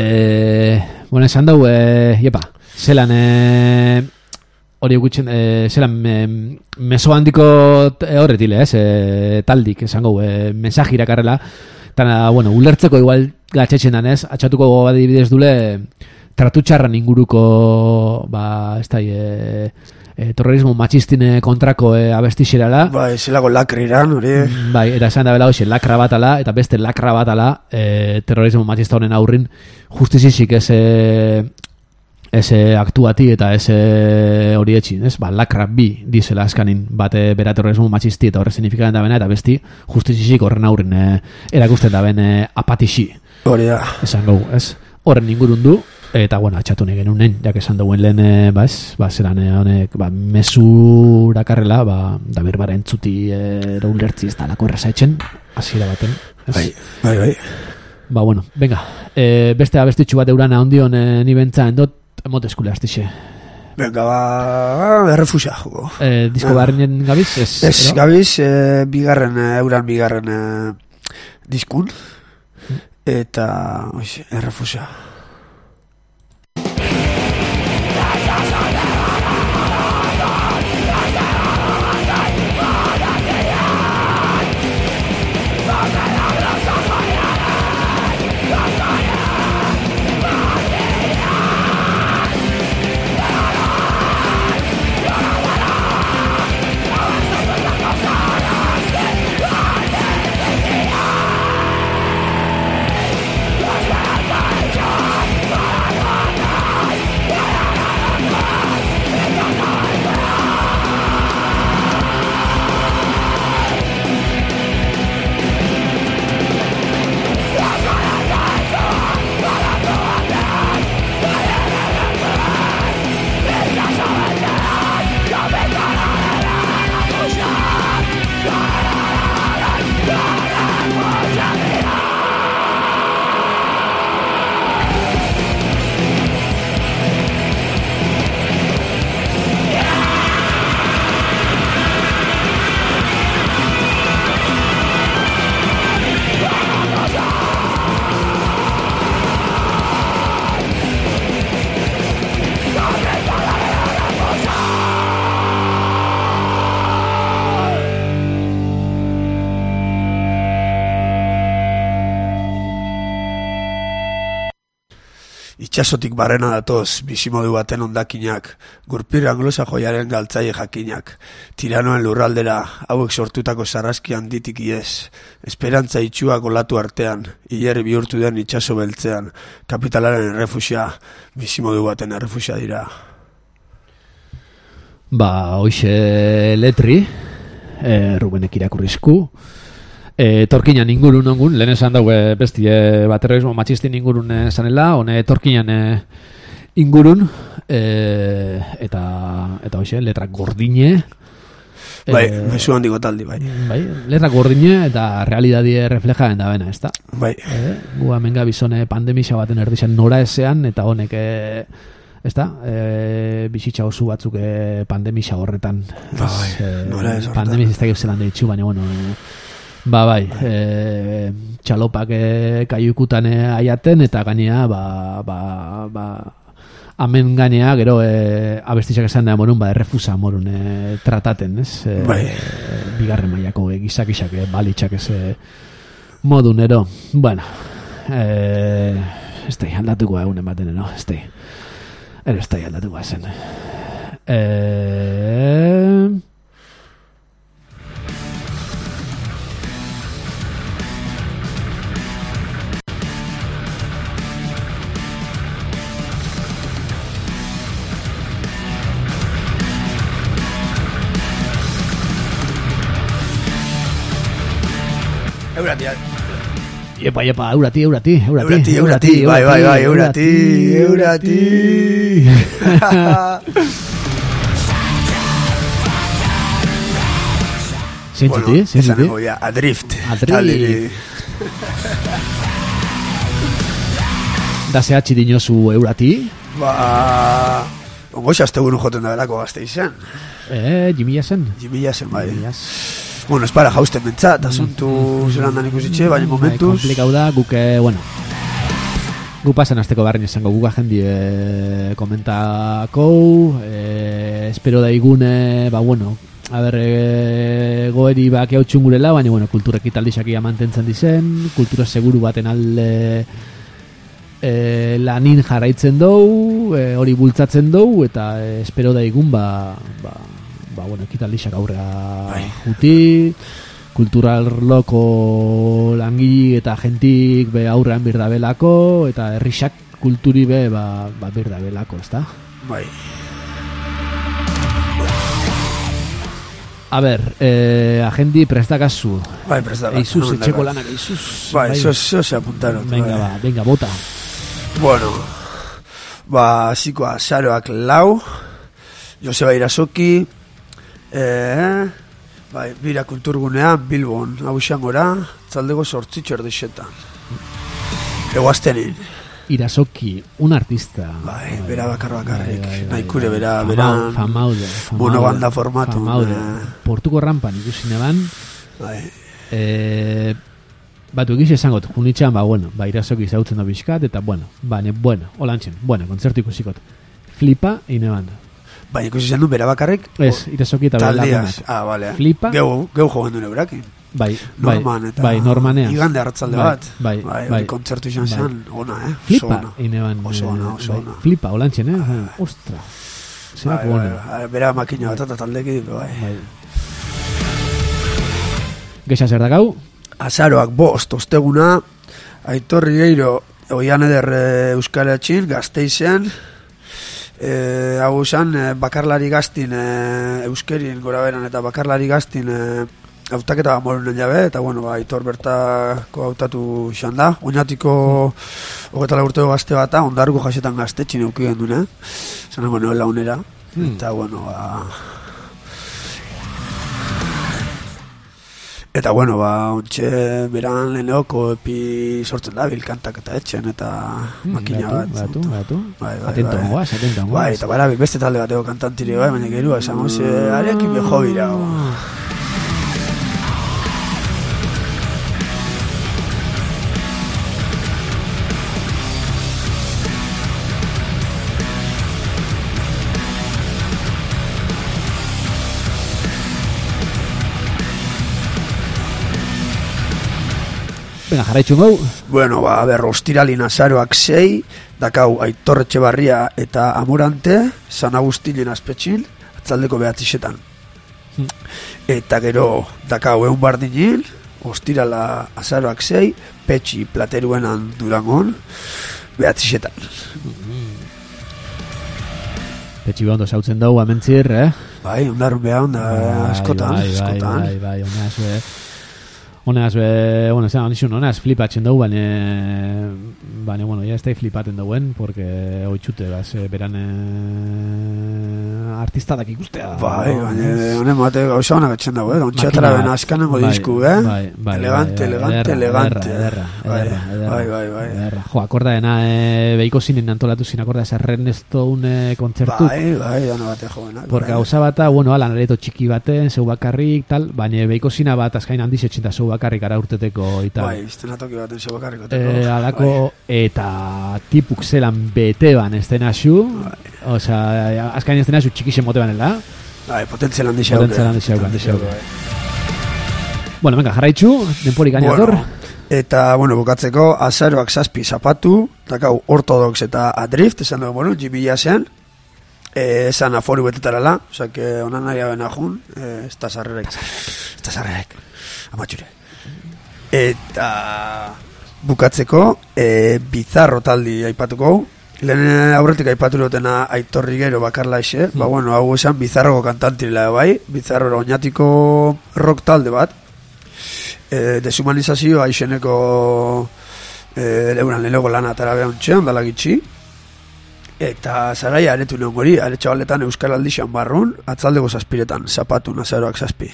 Eh, bueno, esan dau, eh, jepa, zelan, eh, hori gutxen, eh, zelan, eh, meso handiko eh, horretile, ez, eh, taldik, esango, eh, mensaje irakarrela, eta, bueno, ulertzeko igual gatxetxen danez, atxatuko badibidez dule, tratu txarran inguruko, ba, ez da, e, e, terrorismo matxistine kontrako e, abestixerala. Bai, zelako lakriran, hori. Bai, eta esan da bela hoxe, lakra bat ala, eta beste lakra bat ala, e, terrorismo matxista honen aurrin, justizizik eze, eze aktuati eta eze hori etxin, ez? Ba, lakra bi dizela askanin, bate bera terrorismo matxisti eta horre signifikan da bena, eta besti justizizik horren aurrin e, erakusten da ben e, apatixi. Hori da. Esan gau, ez? Horren ingurun du, eta, bueno, atxatu negen unen, jak esan duen lehen, e, ba, ez, ba, zeran e, honek, ba, mesurakarrela, ba, da berbara entzuti e, ulertzi ez da lako erraza etxen, hasiera baten. Ez? Bai, bai, bai. Ba, bueno, venga, e, beste abestitxu bat eurana ondion e, ni bentza endot, emote eskule astixe. Venga, ba, errefusa jugo. E, disko ah. barrinen gabiz? Ez, ez gabiz, e, bigarren, e, euran bigarren e, diskun, eta, oiz, errefusa. Itxasotik barrena datoz, bizimodu baten ondakinak, gurpir anglosa joiaren galtzaile jakinak, tiranoen lurraldera, hauek sortutako sarraski handitik iez, esperantza itxuak olatu artean, hilerri bihurtu den itxaso beltzean, kapitalaren errefusia, bizimodu baten errefusia dira. Ba, hoxe letri, e, Rubenek irakurrizku, E, torkinan ingurun ongun, lehen esan daue besti e, ba, terrorismo matxistin ingurun zanela, hone torkinan e, ingurun, e, eta eta hoxe, letrak gordine. Bai, e, mesu handiko taldi, bai. Bai, letrak gordine eta realidadie reflejaen da bena, ez da? Bai. E, gu hemen gabizone pandemisa baten erdizan nora ezean, eta honek, e, ez da? E, bizitza oso batzuk e, pandemisa horretan. Bai, e, nora ez horretan. Pandemisa ez da gauzelan deitzu, baina, bueno... E, Ba, bai, e, txalopak e, kaiukutan e, aiaten, eta gainea, ba, ba, ba, amen gainea, gero, e, abestizak esan da morun, ba, errefusa morun e, trataten, ez? E, bai. E, bigarren maiako e, gizak-gizak, e, balitxak ez e, modun, ero. Bueno, e, ez da, aldatuko egunen baten, no? Ez da, ero ez da, aldatuko zen. Eee... Eurati, Iepa, iepa, eurati, eurati, eurati, eurati, eurati, bai, bai, bai, eurati, eurati. Siéntete, siéntete. Bueno, ya, adrift. Adrift. Da zehatzi dinozu eurati? Ba, ongo xaste guru joten da belako gazte izan. Eh, jimila zen. Jimila zen, bai. Bueno, ez para jausten bentsat, asuntu zelan dan ikusitxe, baina momentuz... Komplikau da, guke, bueno... Gu pasan azteko barren esango, guka jendi e, komentako, e, espero da igune, ba, bueno, a ber, e, goeri bak eutxun gurela, baina, bueno, kultura ekitaldixak ia mantentzen dizen, kultura seguru baten alde e, lanin jarraitzen dugu, e, hori bultzatzen dugu, eta e, espero da egun ba, ba, ba bueno, ekitaldixak aurrera bai. juti, kulturarloko langili eta gentik be aurrean birdabelako, eta herrixak kulturi be ba, ba birdabelako, ezta? Bai. A ber, eh, agendi prestakazu. Bai, prestakazu. Eizuz, etxeko lanak, eizuz. Bai, eso se apuntaron. Venga, bai. ba, venga, bota. Bueno, ba, zikoa, azaroak lau, Joseba Irasoki, eh, bai, bira kulturgunean, Bilbon, hau izangora, tzaldego sortzitxo erdixetan. Egoaztenin. Irasoki, un artista. Bai, bera bakar bakarrik. Bai, bai, bai, Nahikure bai. bera, Famau- bera, famaude, famaude, monobanda formatu. famaude. eh, Portuko rampan ikusi neban, Bai, eh, batu egiz esangot, junitxean, ba, bueno, ba, Irasoki zautzen da bizkat, eta, bueno, ba, ne, bueno, holantzen, bueno, kontzertu ikusikot. Flipa, ineban. bai, ikusi zen du bera bakarrik. Ez, Irasoki eta bera Taldiaz, lagunak. ah, bale. Flipa. Geu, geu joan du neurakin. Bai, bai, Norman eta bai, normanean. igande arratzalde Bai, bat. bai, bai, bai. kontzertu izan Bai. zen, ona, eh? Oso Flipa, ona. ineban. Oso ona, eh, oso bai, ona. Flipa, holantzen, eh? Ostra. Zerako Bai, bai, ona. bai, bera makina bat eta taldeki ditu, bai. Bai. Gexa zer dakau? Azaroak bost, osteguna, Aitor Ribeiro, oian eder e, Euskaratxin, Gasteizen, e, hau esan, e, bakarlari gaztin e, euskerin gora beran eta bakarlari gaztin e, hautaketa morunen jabe, eta bueno, ba, Aitor bertako hautatu izan da, oinatiko hogetala urteo gazte bata, ondarruko jasetan gaztetxin eukien dune, zanako noela unera, Hmm. eta bueno, ba... Eta bueno, ba, ontxe beran leheneko epi sortzen da, bilkantak eta etxen, eta makina bat. Batu, batu. Bai, bai, Atento bai. moaz, atento moaz. Bai, eta bara, beste talde bateko kantantiri, bai, baina gerua, esan ze, arekin beho bira. Venga, jarraitxun gau. Bueno, ba, ber, ostiralin azaroak sei, dakau Aitor Etxebarria eta Amorante, San Agustilin aspetxin, atzaldeko behatzisetan. Hmm. Eta gero, dakau egun bardinin, ostirala azaroak sei, Petxi Plateruenan Durangon, behatzisetan. Petxi ondo zautzen dugu amentzir, eh? Bai, ondarun beha, onda, askotan, bai, bai, askotan. bai, bai, honaz, be, honaz, be, bueno, zera, honizun, honaz flipatzen dugu, baina, baina, bueno, ya estai flipaten duguen, porque oitxute, baz, beran eh, artistadak ikustea. Bai, baina, honen bate gauza honak etxen dago, eh? Ontxeatara ben askanengo Bai, disku, eh? bai, bai, elegante, bai, elegante, ederra, elegante. ederra, Bai, ederra, ederra, bai, bai, bai. ederra. Jo, akorda dena, e, behiko zinen antolatu zin akorda esa Renestone kontzertu. Bai, bai, dano bate jovenak. Porque gauza bata, bueno, ala, nareto txiki baten, zeu bakarrik, tal, baina behiko zina bat, azkain handiz etxinta zeu bakarrik ara urteteko, eta... Bai, iztenatoki baten zeu bakarriko. Eh, alako, eta tipuk zelan bete ban estenazio, o sea, azkain estenazio txikixen mote banela, Bai, potentzial handi xauke. potentzial handi xauke, handi xauke. Bueno, venga, jarraitzu, denporik gainator. Bueno, eta, bueno, bukatzeko, azaroak zazpi zapatu, dakau ortodox eta adrift, esan dugu, bueno, jibila zen, eh, esan aforu betetarala, oza, que onan nahi abena jun, eh, ez da zarrerek. Ez da zarrerek. Amatxure. Eta bukatzeko, eh, bizarro taldi aipatuko, lehen aurretik aipatu dutena Aitor Rigero bakarla ese, ba, bueno, hau esan bizarroko kantantirela bai, bizarro oinatiko rock talde bat, e, deshumanizazioa izeneko e, leuran lehenoko lana atara behar ontxean, dala gitxi, eta zaraia aretu neon gori, are txabaletan Euskal Aldixan barrun, atzaldeko zazpiretan, zapatu nazaroak zazpi.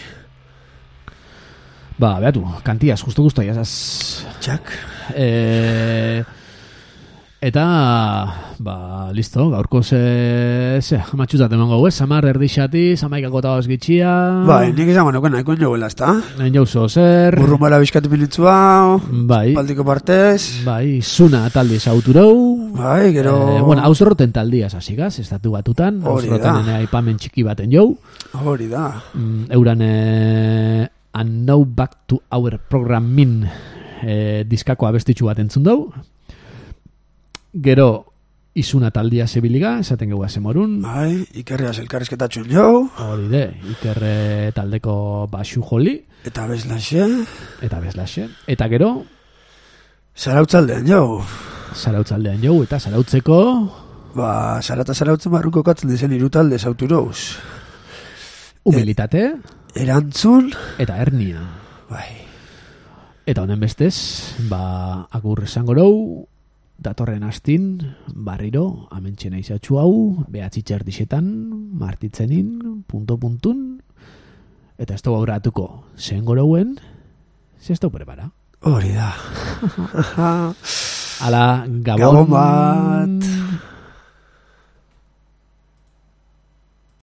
Ba, behatu, kantiaz, justu-justu, jazaz... Txak. Eh... Eta, ba, listo, gaurko ze, ze, amatxuzat emango guez, samar erdixati, samaikako eta gauz gitxia... Bai, nik izango nuken nahikoen joguela, ez da? Nahin jauzo zer... Burrun bala bizkatu militzua, bai, baldiko partez... bai, zuna taldi zauturou... Bai, gero... Eh, bueno, Ausroten taldia zasigaz, estatu batutan, Hori Ausroten da. aipamen txiki baten jau, Hori da. mm, euran eh, And Now Back to Our Programming eh, diskako abestitxu bat entzun dau, Gero, izuna taldia zebiliga, esaten geua zemorun. Bai, ikerreaz elkarrizketatxun jau. Hori de, ikerre taldeko basu joli. Eta bezlaxe. Eta bezlaxe. Eta gero, zarautzaldean jau. zarautzaldean jau, eta zarautzeko... Ba, zarata zarautzen barruko katzen dezen irutalde zauturouz. Humilitate. Erantzun. Eta hernia. Bai. Eta honen bestez, ba, agur esango rau, datorren astin, barriro, amentxena izatxu hau, behatzitzer disetan, martitzenin, punto-puntun, eta ez dugu aurratuko, zen gorouen, ze ez dugu prepara. Hori da. Ala, gabon, Gabon bat.